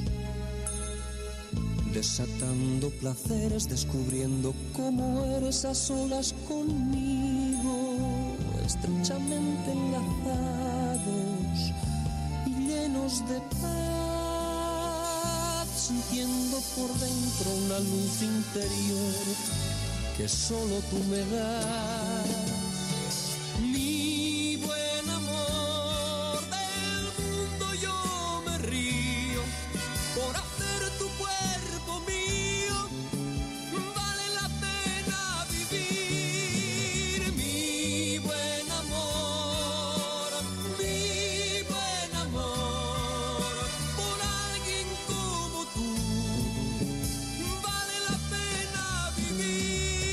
Desatando placeres, descubriendo cómo eres a solas conmigo. Estrechamente enlazados y llenos de paz. Sintiendo por dentro una luz interior que solo tú me das. Mi buen amor, del mundo yo me río por hacer tu cuerpo mío, vale la pena vivir. Mi buen amor, mi buen amor, por alguien como tú, vale la pena vivir.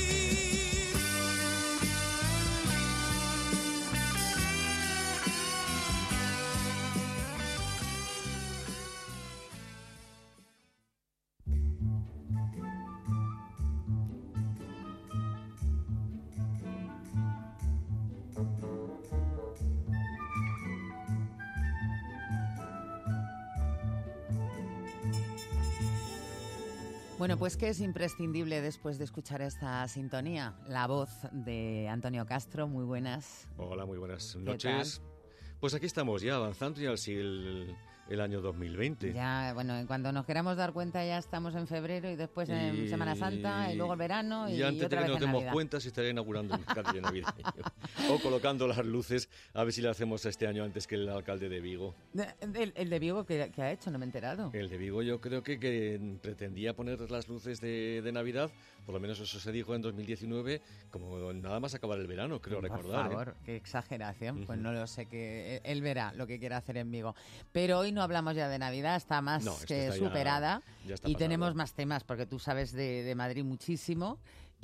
Bueno, pues que es imprescindible después de escuchar esta sintonía, la voz de Antonio Castro. Muy buenas. Hola, muy buenas ¿Qué noches. tal? Pues aquí estamos ya avanzando ya así el, el año dos mil veinte. Ya, bueno, cuando nos queramos dar cuenta ya estamos en febrero y después en Y- Semana Santa y luego el verano y, Y antes de otra que vez nos en demos Navidad. cuenta se estaría inaugurando el mercadillo navideño. O colocando las luces, a ver si lo hacemos este año antes que el alcalde de Vigo. De- El, el de Vigo, ¿qué, qué ha hecho? No me he enterado. El de Vigo yo creo que, que pretendía poner las luces de, de Navidad, por lo menos eso se dijo en dos mil diecinueve, como nada más acabar el verano, creo Por recordar. ¿eh? favor, qué exageración. Pues no lo sé, que él verá lo que quiere hacer en Vigo. Pero hoy no hablamos ya de Navidad, está más No, esto que está ya- superada. ya está y pasado. tenemos más temas, porque tú sabes de, de Madrid muchísimo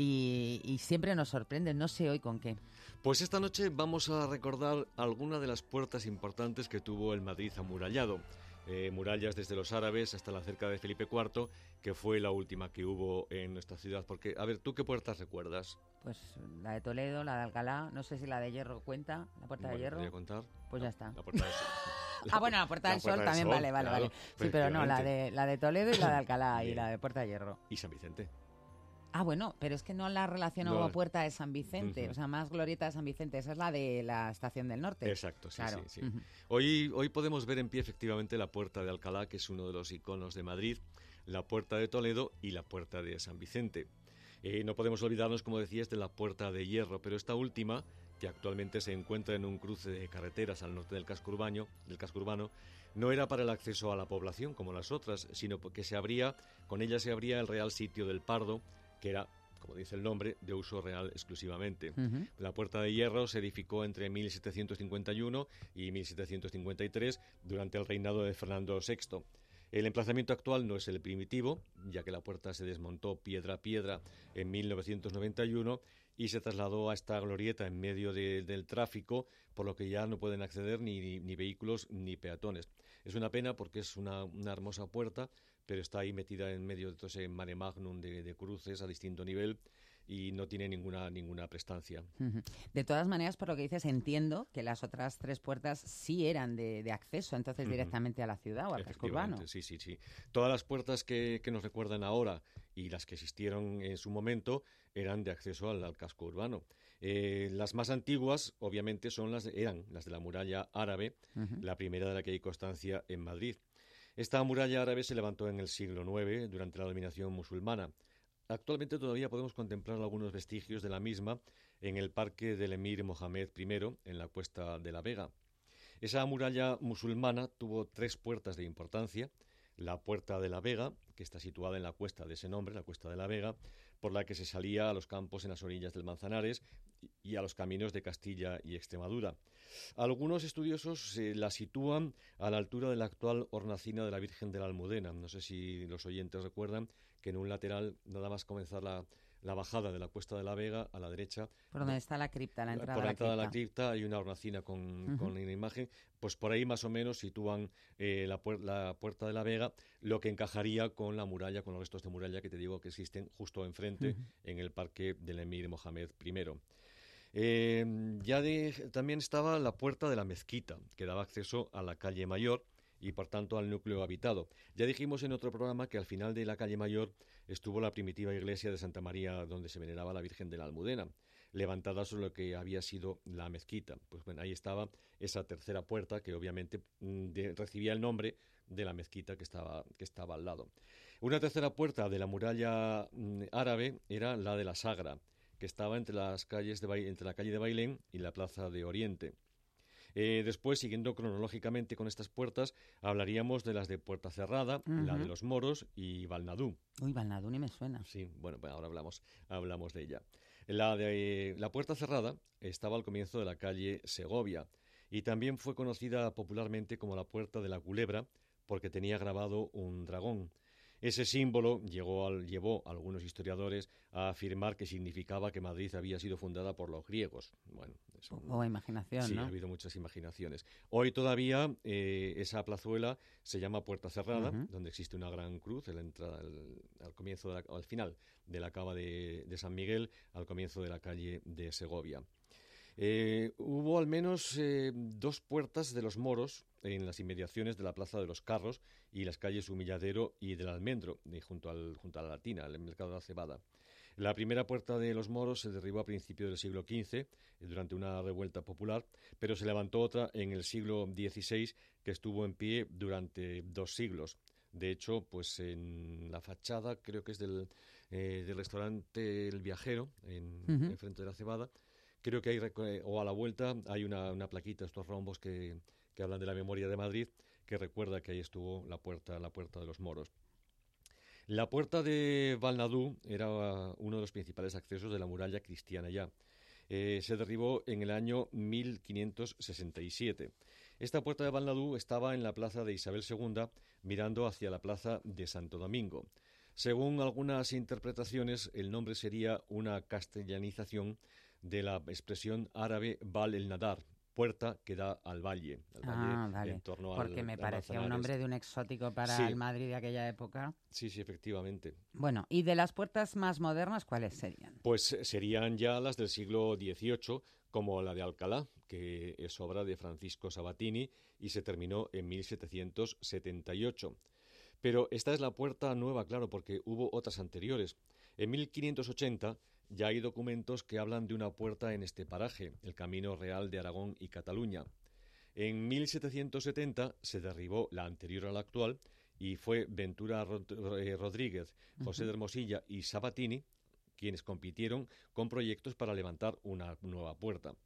y, y siempre nos sorprende. No sé hoy con qué. Pues esta noche vamos a recordar algunas de las puertas importantes que tuvo el Madrid amurallado. Eh, murallas desde los árabes hasta la cerca de Felipe cuarto, que fue la última que hubo en nuestra ciudad. Porque, a ver, ¿tú qué puertas recuerdas? Pues la de Toledo, la de Alcalá, no sé si la de Hierro cuenta, la Puerta Bueno, de Hierro. ¿podría contar? Pues La- ya está. La puerta del sol. Ah, bueno, la Puerta del Sol Puerta también, Sol, vale, vale, claro, vale. Sí, pero no, la efectivamente. de, la de Toledo y la de Alcalá y Bien. la de Puerta de Hierro. Y San Vicente. Ah, bueno, pero es que no la relaciono No. a Puerta de San Vicente, Ujú. o sea, más Glorieta de San Vicente, esa es la de la Estación del Norte. Exacto, sí, Claro. sí, sí. Ujú. Hoy, hoy podemos ver en pie efectivamente la Puerta de Alcalá, que es uno de los iconos de Madrid, la Puerta de Toledo y la Puerta de San Vicente. Eh, no podemos olvidarnos, como decías, de la Puerta de Hierro, pero esta última, que actualmente se encuentra en un cruce de carreteras al norte del casco urbano, del casco urbano, no era para el acceso a la población como las otras, sino porque se abría, con ella se abría el Real Sitio del Pardo, que era, como dice el nombre, de uso real exclusivamente. Uh-huh. La Puerta de Hierro se edificó entre mil setecientos cincuenta y uno y mil setecientos cincuenta y tres durante el reinado de Fernando sexto. El emplazamiento actual no es el primitivo, ya que la puerta se desmontó piedra a piedra en mil novecientos noventa y uno y se trasladó a esta glorieta en medio de, del tráfico, por lo que ya no pueden acceder ni, ni, ni vehículos ni peatones. Es una pena porque es una, una hermosa puerta, pero está ahí metida en medio de todo ese mare magnum de, de cruces a distinto nivel y no tiene ninguna ninguna prestancia. De todas maneras, por lo que dices, entiendo que las otras tres puertas sí eran de, de acceso, entonces, uh-huh. directamente a la ciudad o al casco urbano. Sí, sí, sí. Todas las puertas que, que nos recuerdan ahora y las que existieron en su momento eran de acceso al, al casco urbano. Eh, las más antiguas, obviamente, son las de, eran las de la muralla árabe, uh-huh. la primera de la que hay constancia en Madrid. Esta muralla árabe se levantó en el siglo nueve, durante la dominación musulmana. Actualmente todavía podemos contemplar algunos vestigios de la misma en el parque del emir Mohamed primero, en la Cuesta de la Vega. Esa muralla musulmana tuvo tres puertas de importancia. La Puerta de la Vega, que está situada en la cuesta de ese nombre, la Cuesta de la Vega, por la que se salía a los campos en las orillas del Manzanares y a los caminos de Castilla y Extremadura. Algunos estudiosos eh, la sitúan a la altura de la actual hornacina de la Virgen de la Almudena. No sé si los oyentes recuerdan que en un lateral, nada más comenzar la, la bajada de la Cuesta de la Vega, a la derecha... Por donde está la cripta, la entrada por a la entrada cripta. de la cripta hay una hornacina con, Uh-huh. con una imagen. Pues por ahí más o menos sitúan eh, la, puer- la Puerta de la Vega, lo que encajaría con la muralla, con los restos de muralla que te digo que existen justo enfrente, uh-huh. en el parque del emir Mohamed primero. Eh, ya de, también estaba la Puerta de la Mezquita, que daba acceso a la calle Mayor y por tanto al núcleo habitado. Ya dijimos en otro programa que al final de la calle Mayor estuvo la primitiva iglesia de Santa María, donde se veneraba la Virgen de la Almudena, levantada sobre lo que había sido la mezquita. Pues bueno, ahí estaba esa tercera puerta que obviamente de, recibía el nombre de la mezquita que estaba, que estaba al lado. Una tercera puerta de la muralla mm, árabe era la de la Sagra, que estaba entre las calles de Ba- entre la calle de Bailén y la plaza de Oriente. Eh, después, siguiendo cronológicamente con estas puertas, hablaríamos de las de Puerta Cerrada, uh-huh. la de los Moros y Balnadú. Uy, Balnadú ni me suena. Sí, bueno, pues ahora hablamos, hablamos de ella. La de la Puerta Cerrada estaba al comienzo de la calle Segovia y también fue conocida popularmente como la Puerta de la Culebra porque tenía grabado un dragón. Ese símbolo llegó al, llevó a algunos historiadores a afirmar que significaba que Madrid había sido fundada por los griegos. Bueno, eso, o imaginación, sí, ¿no? ha habido muchas imaginaciones. Hoy todavía eh, esa plazuela se llama Puerta Cerrada, uh-huh. donde existe una gran cruz en la entrada, al, al comienzo, de la, al final de la cava de, de San Miguel, al comienzo de la calle de Segovia. Eh, hubo al menos eh, dos puertas de los moros en las inmediaciones de la Plaza de los Carros y las calles Humilladero y del Almendro, de, junto, al, junto a la Latina, el mercado de la Cebada. La primera puerta de los moros se derribó a principios del siglo quince, eh, durante una revuelta popular, pero se levantó otra en el siglo dieciséis que estuvo en pie durante dos siglos. De hecho, pues en la fachada, creo que es del, eh, del restaurante El Viajero, en, uh-huh. en frente de la Cebada, creo que hay, o a la vuelta, hay una, una plaquita, estos rombos que, que hablan de la memoria de Madrid, que recuerda que ahí estuvo la puerta, la puerta de los moros. La puerta de Balnadú era uno de los principales accesos de la muralla cristiana ya. Eh, se derribó en el año mil quinientos sesenta y siete. Esta puerta de Balnadú estaba en la plaza de Isabel segunda, mirando hacia la plaza de Santo Domingo. Según algunas interpretaciones, el nombre sería una castellanización de la expresión árabe Bal el Nadar, puerta que da al valle, al ah, valle vale. en torno Porque al, me al parecía Manzanares. un nombre de un exótico para sí. el Madrid de aquella época. Sí, sí, efectivamente. Bueno, ¿y de las puertas más modernas cuáles serían? Pues serían ya las del siglo dieciocho, como la de Alcalá, que es obra de Francisco Sabatini y se terminó en mil setecientos setenta y ocho. Pero esta es la puerta nueva, claro, porque hubo otras anteriores. En mil quinientos ochenta ya hay documentos que hablan de una puerta en este paraje, el Camino Real de Aragón y Cataluña. En mil setecientos setenta se derribó la anterior a la actual y fue Ventura Rodríguez, José de Hermosilla y Sabatini quienes compitieron con proyectos para levantar una nueva puerta.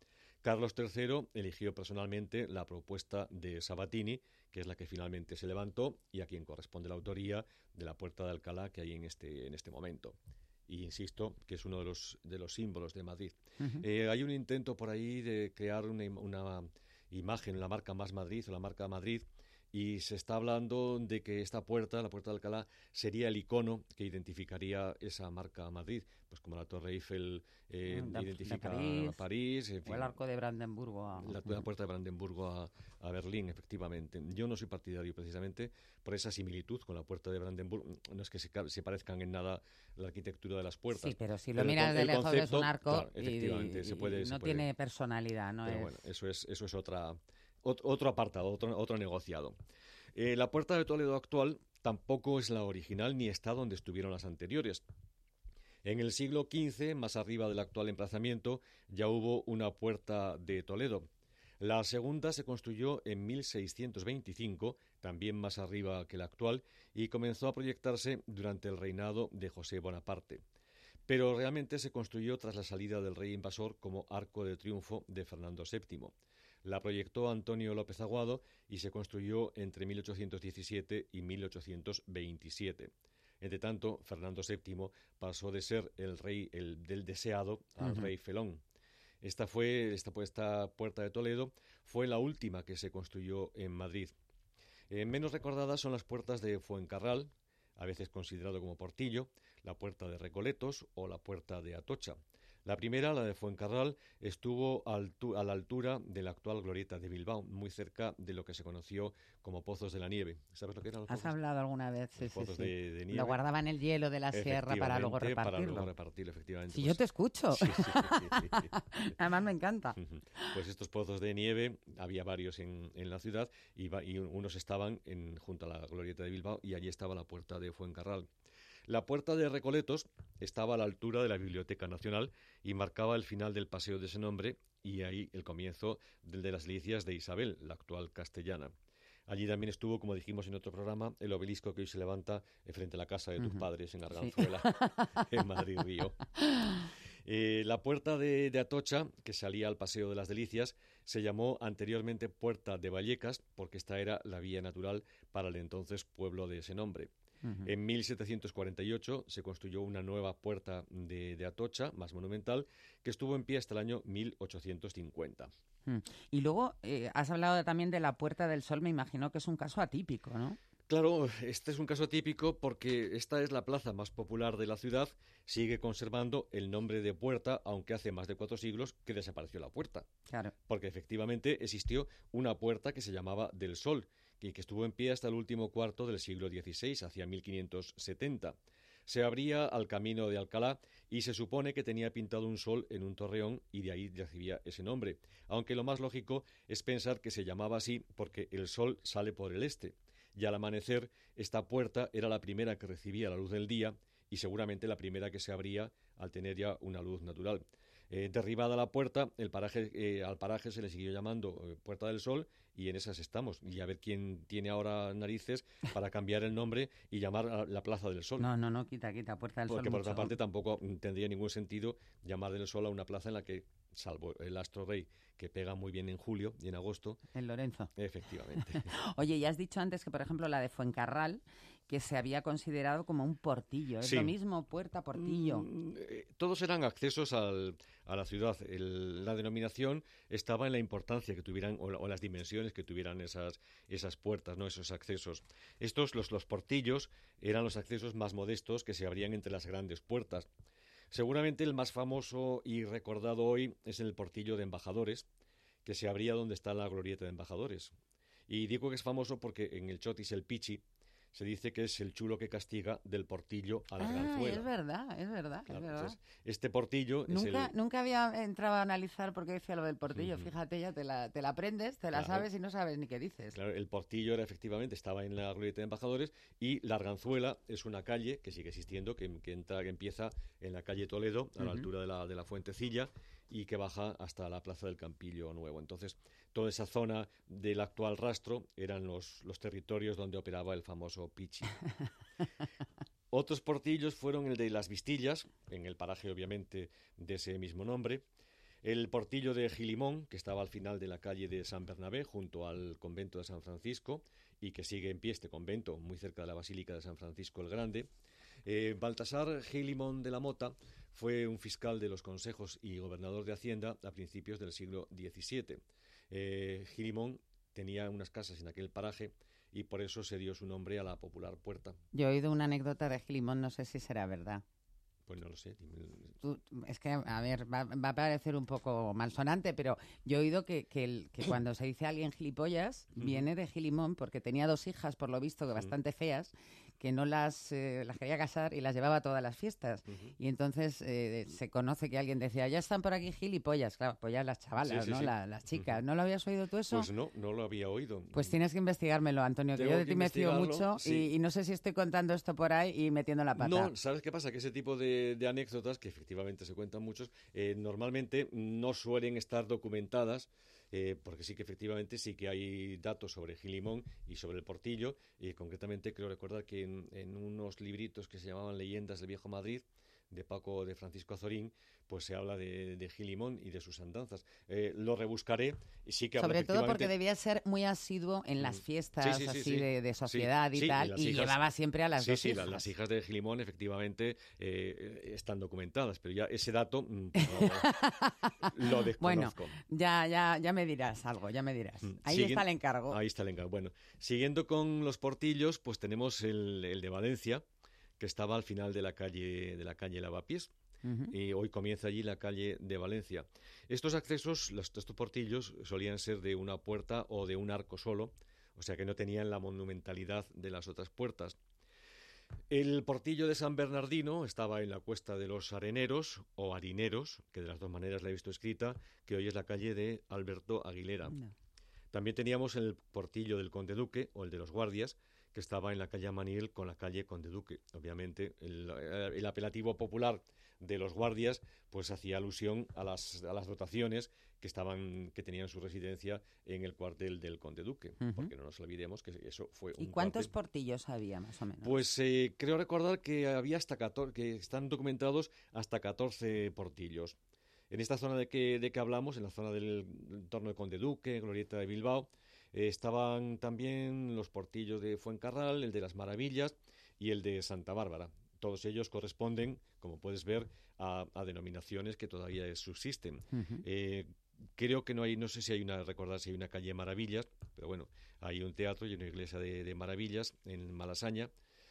Carlos tercero eligió personalmente la propuesta de Sabatini, que es la que finalmente se levantó y a quien corresponde la autoría de la Puerta de Alcalá que hay en este, en este momento. Y insisto que es uno de los, de los símbolos de Madrid. Uh-huh. Eh, hay un intento por ahí de crear una, una imagen, la marca Más Madrid o la marca Madrid, y se está hablando de que esta puerta, la Puerta de Alcalá, sería el icono que identificaría esa marca Madrid, pues como la Torre Eiffel eh, de, identifica de París, a París, en fin, o el arco de Brandenburgo a... la, la Puerta de Brandenburgo a, a Berlín, efectivamente. Yo no soy partidario precisamente por esa similitud con la Puerta de Brandenburgo. No es que se, se parezcan en nada la arquitectura de las puertas. Sí, pero si lo pero miras de lejos concepto, es un arco claro, y, efectivamente, y, se puede, y no se puede. tiene personalidad, ¿no? Pero es... bueno, eso es, eso es otra... Otro apartado, otro, otro negociado. Eh, la Puerta de Toledo actual tampoco es la original ni está donde estuvieron las anteriores. En el siglo quince, más arriba del actual emplazamiento, ya hubo una Puerta de Toledo. La segunda se construyó en mil seiscientos veinticinco, también más arriba que la actual, y comenzó a proyectarse durante el reinado de José Bonaparte. Pero realmente se construyó tras la salida del rey invasor como arco de triunfo de Fernando séptimo. La proyectó Antonio López Aguado y se construyó entre mil ochocientos diecisiete y mil ochocientos veintisiete. Entre tanto, Fernando séptimo pasó de ser el rey el del deseado al uh-huh. rey felón. Esta fue esta, esta Puerta de Toledo fue la última que se construyó en Madrid. Eh, menos recordadas son las puertas de Fuencarral, a veces considerado como Portillo, la Puerta de Recoletos o la Puerta de Atocha. La primera, la de Fuencarral, estuvo altu- a la altura de la actual glorieta de Bilbao, muy cerca de lo que se conoció como Pozos de la Nieve. ¿Sabes lo que eran los Has pozos? hablado alguna vez, sí, los sí, pozos sí. de, de nieve. Lo guardaban el hielo de la sierra para luego repartirlo. Para luego repartirlo, efectivamente. Si pues, yo te escucho. Sí, sí, sí, sí. Además me encanta. Pues estos pozos de nieve, había varios en, en la ciudad y, va, y unos estaban en, junto a la glorieta de Bilbao y allí estaba la Puerta de Fuencarral. La Puerta de Recoletos estaba a la altura de la Biblioteca Nacional y marcaba el final del paseo de ese nombre y ahí el comienzo del de las delicias de Isabel, la actual castellana. Allí también estuvo, como dijimos en otro programa, el obelisco que hoy se levanta frente a la casa de tus uh-huh. padres en Arganzuela, sí. en Madrid Río. Eh, la Puerta de, de Atocha, que salía al Paseo de las Delicias, se llamó anteriormente Puerta de Vallecas porque esta era la vía natural para el entonces pueblo de ese nombre. Uh-huh. En mil setecientos cuarenta y ocho se construyó una nueva Puerta de, de Atocha, más monumental, que estuvo en pie hasta el año mil ochocientos cincuenta. Uh-huh. Y luego eh, has hablado también de la Puerta del Sol, me imagino que es un caso atípico, ¿no? Claro, este es un caso típico porque esta es la plaza más popular de la ciudad, sigue conservando el nombre de puerta, aunque hace más de cuatro siglos que desapareció la puerta. Claro. Porque efectivamente existió una puerta que se llamaba del Sol, y que estuvo en pie hasta el último cuarto del siglo dieciséis, hacia mil quinientos setenta. Se abría al camino de Alcalá y se supone que tenía pintado un sol en un torreón y de ahí recibía ese nombre, aunque lo más lógico es pensar que se llamaba así porque el sol sale por el este. Y al amanecer, esta puerta era la primera que recibía la luz del día y seguramente la primera que se abría al tener ya una luz natural. Eh, derribada la puerta, el paraje, eh, al paraje se le siguió llamando eh, Puerta del Sol y en esas estamos. Y a ver quién tiene ahora narices para cambiar el nombre y llamar a la Plaza del Sol. No, no, no, quita, quita, Puerta del Sol. Porque por mucho. otra parte tampoco tendría ningún sentido llamar del Sol a una plaza en la que, salvo el Astro Rey, que pega muy bien en julio y en agosto. El Lorenzo. Efectivamente. Oye, ya has dicho antes que, por ejemplo, la de Fuencarral, que se había considerado como un portillo. ¿Es sí. lo mismo, puerta, portillo? Mm, eh, todos eran accesos al, a la ciudad. El, la denominación estaba en la importancia que tuvieran o, o las dimensiones que tuvieran esas, esas puertas, ¿no? Esos accesos. Estos, los, los portillos, eran los accesos más modestos que se abrían entre las grandes puertas. Seguramente el más famoso y recordado hoy es el portillo de Embajadores, que se abría donde está la glorieta de Embajadores. Y digo que es famoso porque en el Chotis el Pichi se dice que es el chulo que castiga del portillo a la ah, Arganzuela. es verdad, es verdad, Claro, es verdad. Entonces, este portillo Nunca, es el... nunca había entrado a analizar por qué decía lo del portillo. Uh-huh. Fíjate, ya te la, te la aprendes, te la claro. sabes y no sabes ni qué dices. Claro, el portillo era efectivamente, estaba en la glorieta de Embajadores y la Arganzuela es una calle que sigue existiendo, que, que, entra, que empieza en la calle Toledo, a uh-huh. la altura de la, de la Fuentecilla, y que baja hasta la Plaza del Campillo Nuevo. Entonces, toda esa zona del actual Rastro eran los, los territorios donde operaba el famoso Pichi. Otros portillos fueron el de Las Vistillas, en el paraje obviamente de ese mismo nombre, El portillo de Gilimón, que estaba al final de la calle de San Bernabé, junto al convento de San Francisco, y que sigue en pie este convento, muy cerca de la Basílica de San Francisco el Grande. Eh, Baltasar Gilimón de la Mota fue un fiscal de los consejos y gobernador de Hacienda a principios del siglo diecisiete. Eh, Gilimón tenía unas casas en aquel paraje y por eso se dio su nombre a la popular puerta. Yo he oído una anécdota de Gilimón, no sé si será verdad. Pues no lo sé. Tú, es que, a ver, va, va a parecer un poco malsonante, pero yo he oído que, que, el, que cuando se dice a alguien gilipollas, uh-huh. viene de Gilimón, porque tenía dos hijas, por lo visto, bastante feas, que no las, eh, las quería casar y las llevaba a todas las fiestas. Uh-huh. Y entonces eh, se conoce que alguien decía, ya están por aquí gilipollas. Claro, pues ya las chavalas, sí, sí, ¿no? Sí. La, las chicas. Uh-huh. ¿No lo habías oído tú eso? Pues no, no lo había oído. Pues tienes que investigármelo, Antonio, que Tengo yo de que ti me fío mucho sí. y, y no sé si estoy contando esto por ahí y metiendo la pata. No, ¿sabes qué pasa? Que ese tipo de, de anécdotas, que efectivamente se cuentan muchos, eh, normalmente no suelen estar documentadas, eh, porque sí que efectivamente sí que hay datos sobre Gilimón y sobre el portillo, y concretamente creo recordar que en, en unos libritos que se llamaban Leyendas del Viejo Madrid, de Paco de Francisco Azorín, pues se habla de, de Gilimón y de sus andanzas. Eh, lo rebuscaré y sí que habla sobre todo porque efectivamente... debía ser muy asiduo en las fiestas sí, sí, sí, así sí. de, de sociedad sí, y sí, tal, y, y hijas... llevaba siempre a las sí, dos sí, hijas. Sí, las hijas de Gilimón efectivamente eh, están documentadas, pero ya ese dato mm, no, lo desconozco. Bueno, ya, ya, ya me dirás algo, ya me dirás. Ahí Siguen... está el encargo. Ahí está el encargo. Bueno, siguiendo con los portillos, pues tenemos el, el de Valencia, que estaba al final de la calle de la calle Lavapiés. Uh-huh. Y hoy comienza allí la calle de Valencia. Estos accesos, los, estos portillos, solían ser de una puerta o de un arco solo, o sea que no tenían la monumentalidad de las otras puertas. El portillo de San Bernardino estaba en la Cuesta de los Areneros, o Harineros, que de las dos maneras la he visto escrita, que hoy es la calle de Alberto Aguilera. No. También teníamos el portillo del Conde Duque, o el de los Guardias, que estaba en la calle Amaniel con la calle Conde Duque. Obviamente, el, el apelativo popular de los guardias pues hacía alusión a las, a las dotaciones que estaban que tenían su residencia en el cuartel del Conde Duque, uh-huh. porque no nos olvidemos que eso fue un ¿Y cuántos cuartel... portillos había más o menos? Pues eh, creo recordar que había hasta catorce, que están documentados hasta catorce portillos. En esta zona de que, de que hablamos, en la zona del entorno de Conde Duque, Glorieta de Bilbao, eh, estaban también los portillos de Fuencarral, el de las Maravillas y el de Santa Bárbara. Todos ellos corresponden, como puedes ver, a, a denominaciones que todavía subsisten. Uh-huh. Eh, creo que no hay, no sé si hay una, recordar si hay una calle Maravillas, pero bueno, hay un teatro y una iglesia de, de Maravillas en Malasaña.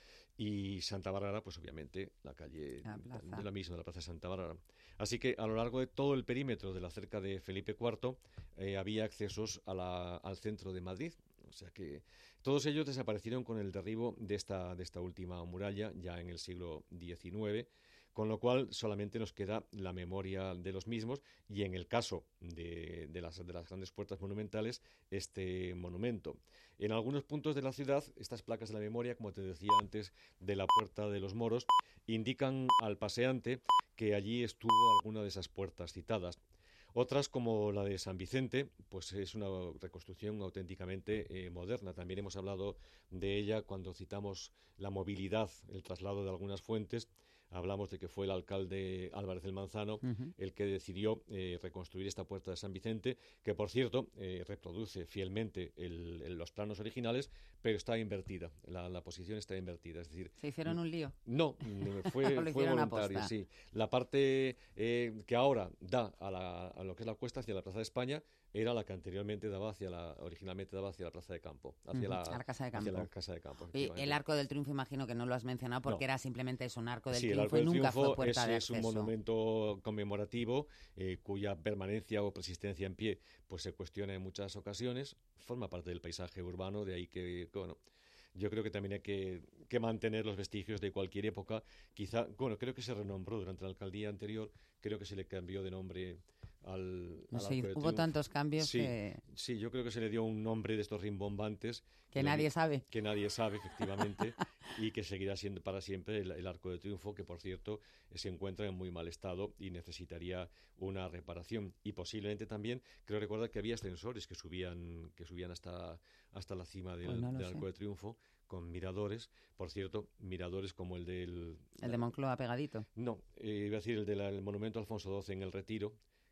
Y Santa Bárbara, pues obviamente la calle la de la misma, de la Plaza de Santa Bárbara. Así que a lo largo de todo el perímetro de la cerca de Felipe cuarto eh, había accesos a la, al centro de Madrid. O sea que todos ellos desaparecieron con el derribo de esta, de esta última muralla ya en el siglo diecinueve, con lo cual solamente nos queda la memoria de los mismos y en el caso de, de, las, de las grandes puertas monumentales, este monumento. En algunos puntos de la ciudad, estas placas de la memoria, como te decía antes, de la Puerta de los Moros, indican al paseante que allí estuvo alguna de esas puertas citadas. Otras, como la de San Vicente, pues es una reconstrucción auténticamente eh, moderna. También hemos hablado de ella cuando citamos la movilidad, el traslado de algunas fuentes. Hablamos de que fue el alcalde Álvarez del Manzano uh-huh. el que decidió eh, reconstruir esta puerta de San Vicente, que por cierto eh, reproduce fielmente el, el, los planos originales, pero está invertida, la, la posición está invertida. Es decir, ¿se hicieron un lío? No, fue, fue voluntario, sí. La parte eh, que ahora da a, la, a lo que es la cuesta hacia la Plaza de España era la que anteriormente daba hacia la, originalmente daba hacia la Plaza de Campo, hacia, uh-huh. la, a la Casa de Campo. Hacia la Casa de Campo. Y el Arco del Triunfo, imagino que no lo has mencionado porque no. era simplemente eso, un Arco del sí, Triunfo el Arco y del nunca Triunfo fue puerta es, de es acceso. un monumento conmemorativo eh, cuya permanencia o persistencia en pie pues se cuestiona en muchas ocasiones, forma parte del paisaje urbano, de ahí que, bueno, yo creo que también hay que, que mantener los vestigios de cualquier época. Quizá, bueno, creo que se renombró durante la alcaldía anterior, creo que se le cambió de nombre al, no al sé, Arco de hubo Triunfo. tantos cambios sí, que... Sí, yo creo que se le dio un nombre de estos rimbombantes. Que nadie le, sabe. Que nadie sabe, efectivamente, y que seguirá siendo para siempre el, el Arco de Triunfo, que por cierto se encuentra en muy mal estado y necesitaría una reparación. Y posiblemente también, creo recordar que había ascensores que subían, que subían hasta, hasta la cima del, pues no del Arco de Triunfo, con miradores, por cierto, miradores como el del... ¿El de Moncloa pegadito? No, eh, iba a decir el del monumento Alfonso doce en el Retiro,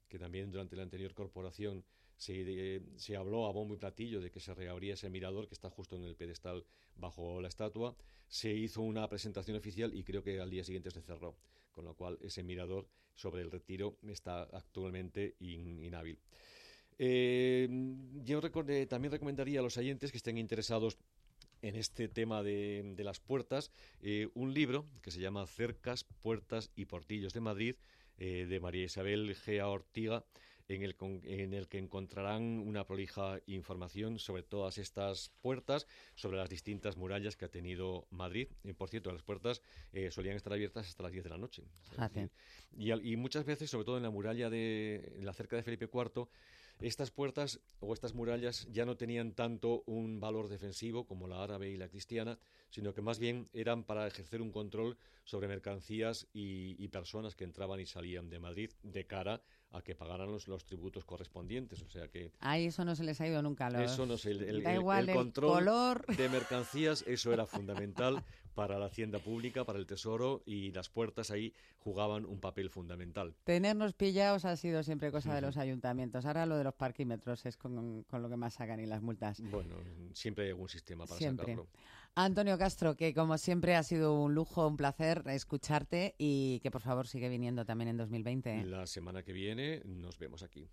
que también durante la anterior corporación se, eh, se habló a bombo y platillo de que se reabría ese mirador que está justo en el pedestal bajo la estatua. Se hizo una presentación oficial y creo que al día siguiente se cerró, con lo cual ese mirador sobre el Retiro está actualmente in, inhábil. Eh, yo recordé, también recomendaría a los oyentes que estén interesados en este tema de, de las puertas, eh, un libro que se llama Cercas, Puertas y Portillos de Madrid, eh, de María Isabel Gea Ortiga, en el, en el que encontrarán una prolija información sobre todas estas puertas, sobre las distintas murallas que ha tenido Madrid. Y, por cierto, las puertas eh, solían estar abiertas hasta las diez de la noche. Ah, sí. y, y muchas veces, sobre todo en la muralla de en la cerca de Felipe cuarto, estas puertas o estas murallas ya no tenían tanto un valor defensivo como la árabe y la cristiana, sino que más bien eran para ejercer un control sobre mercancías y, y personas que entraban y salían de Madrid de cara a que pagaran los, los tributos correspondientes. O sea que a eso no se les ha ido nunca. Los... Eso no sé, el, el, da el, igual el control el color de mercancías, eso era fundamental para la hacienda pública, para el tesoro, y las puertas ahí jugaban un papel fundamental. Tenernos pillados ha sido siempre cosa uh-huh. de los ayuntamientos. Ahora lo de los parquímetros es con, con lo que más sacan y las multas. Bueno, siempre hay algún sistema para siempre. sacarlo. Antonio Castro, que como siempre ha sido un lujo, un placer escucharte y que por favor sigue viniendo también en dos mil veinte. ¿eh? La semana que viene nos vemos aquí.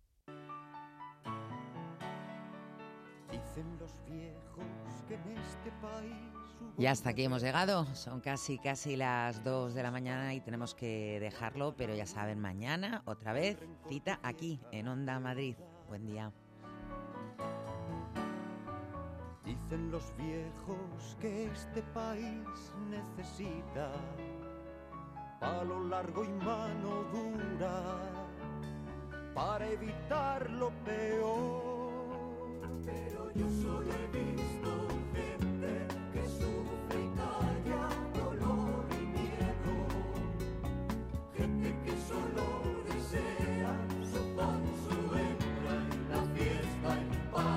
Dicen los viejos que en este país... Y hasta aquí hemos llegado. Son casi, casi las dos de la mañana y tenemos que dejarlo, pero ya saben, mañana otra vez cita aquí en Onda Madrid. Buen día. Dicen los viejos que este país necesita palo largo y mano dura para evitar lo peor. Pero yo solo he visto gente que sufre y calla dolor y miedo, gente que solo desea su pan, su hembra y la fiesta en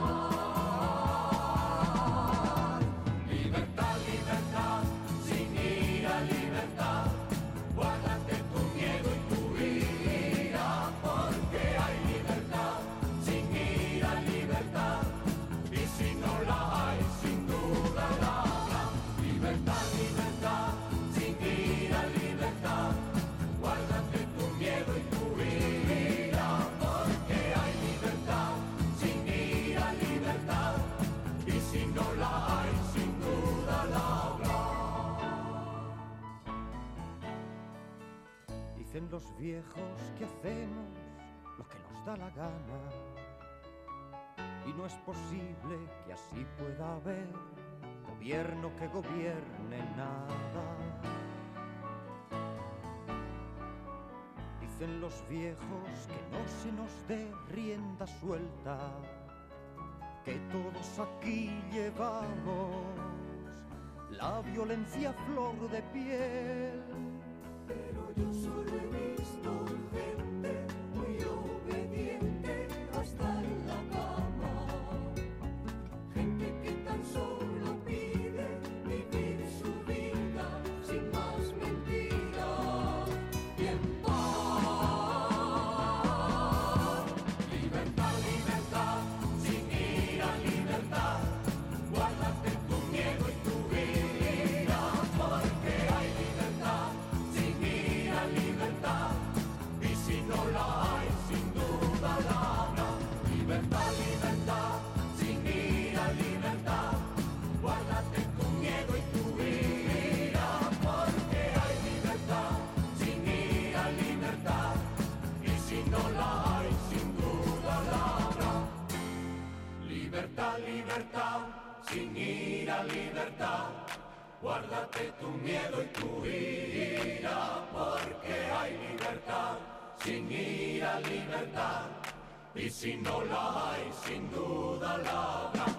paz. Libertad, libertad, sin ira, libertad. Guárdate tu miedo y tu ira, porque hay libertad, sin ira, libertad. Y si no la hay, sin duda la habrá. Libertad, libertad, sin ira, libertad. Guárdate tu miedo y tu ira, porque hay libertad, sin ira, libertad. Y si no la hay, sin duda la habrá. Dicen los viejos que hacemos lo que nos da la gana, y no es posible que así pueda haber gobierno que gobierne nada. Dicen los viejos que no se nos dé rienda suelta, que todos aquí llevamos la violencia a flor de piel. Pero yo solo he visto gente muy obediente hasta en la cama, gente que tan solo pide vivir su vida sin más mentiras y en paz. Libertad, libertad, sin ira, libertad. Guárdate tu miedo y tu ira, porque hay libertad, sin ira, libertad. Y si no la hay, sin duda la habrá. Libertad, libertad, sin ira, libertad. Guárdate tu miedo y tu ira, porque hay libertad, sin ira, libertad. Y si no la hay, sin duda la habrá. Libertad, libertad, sin ira, libertad. Guárdate tu miedo y tu ira, porque hay libertad, sin ira, libertad. Y si no la hay, sin duda la habrá.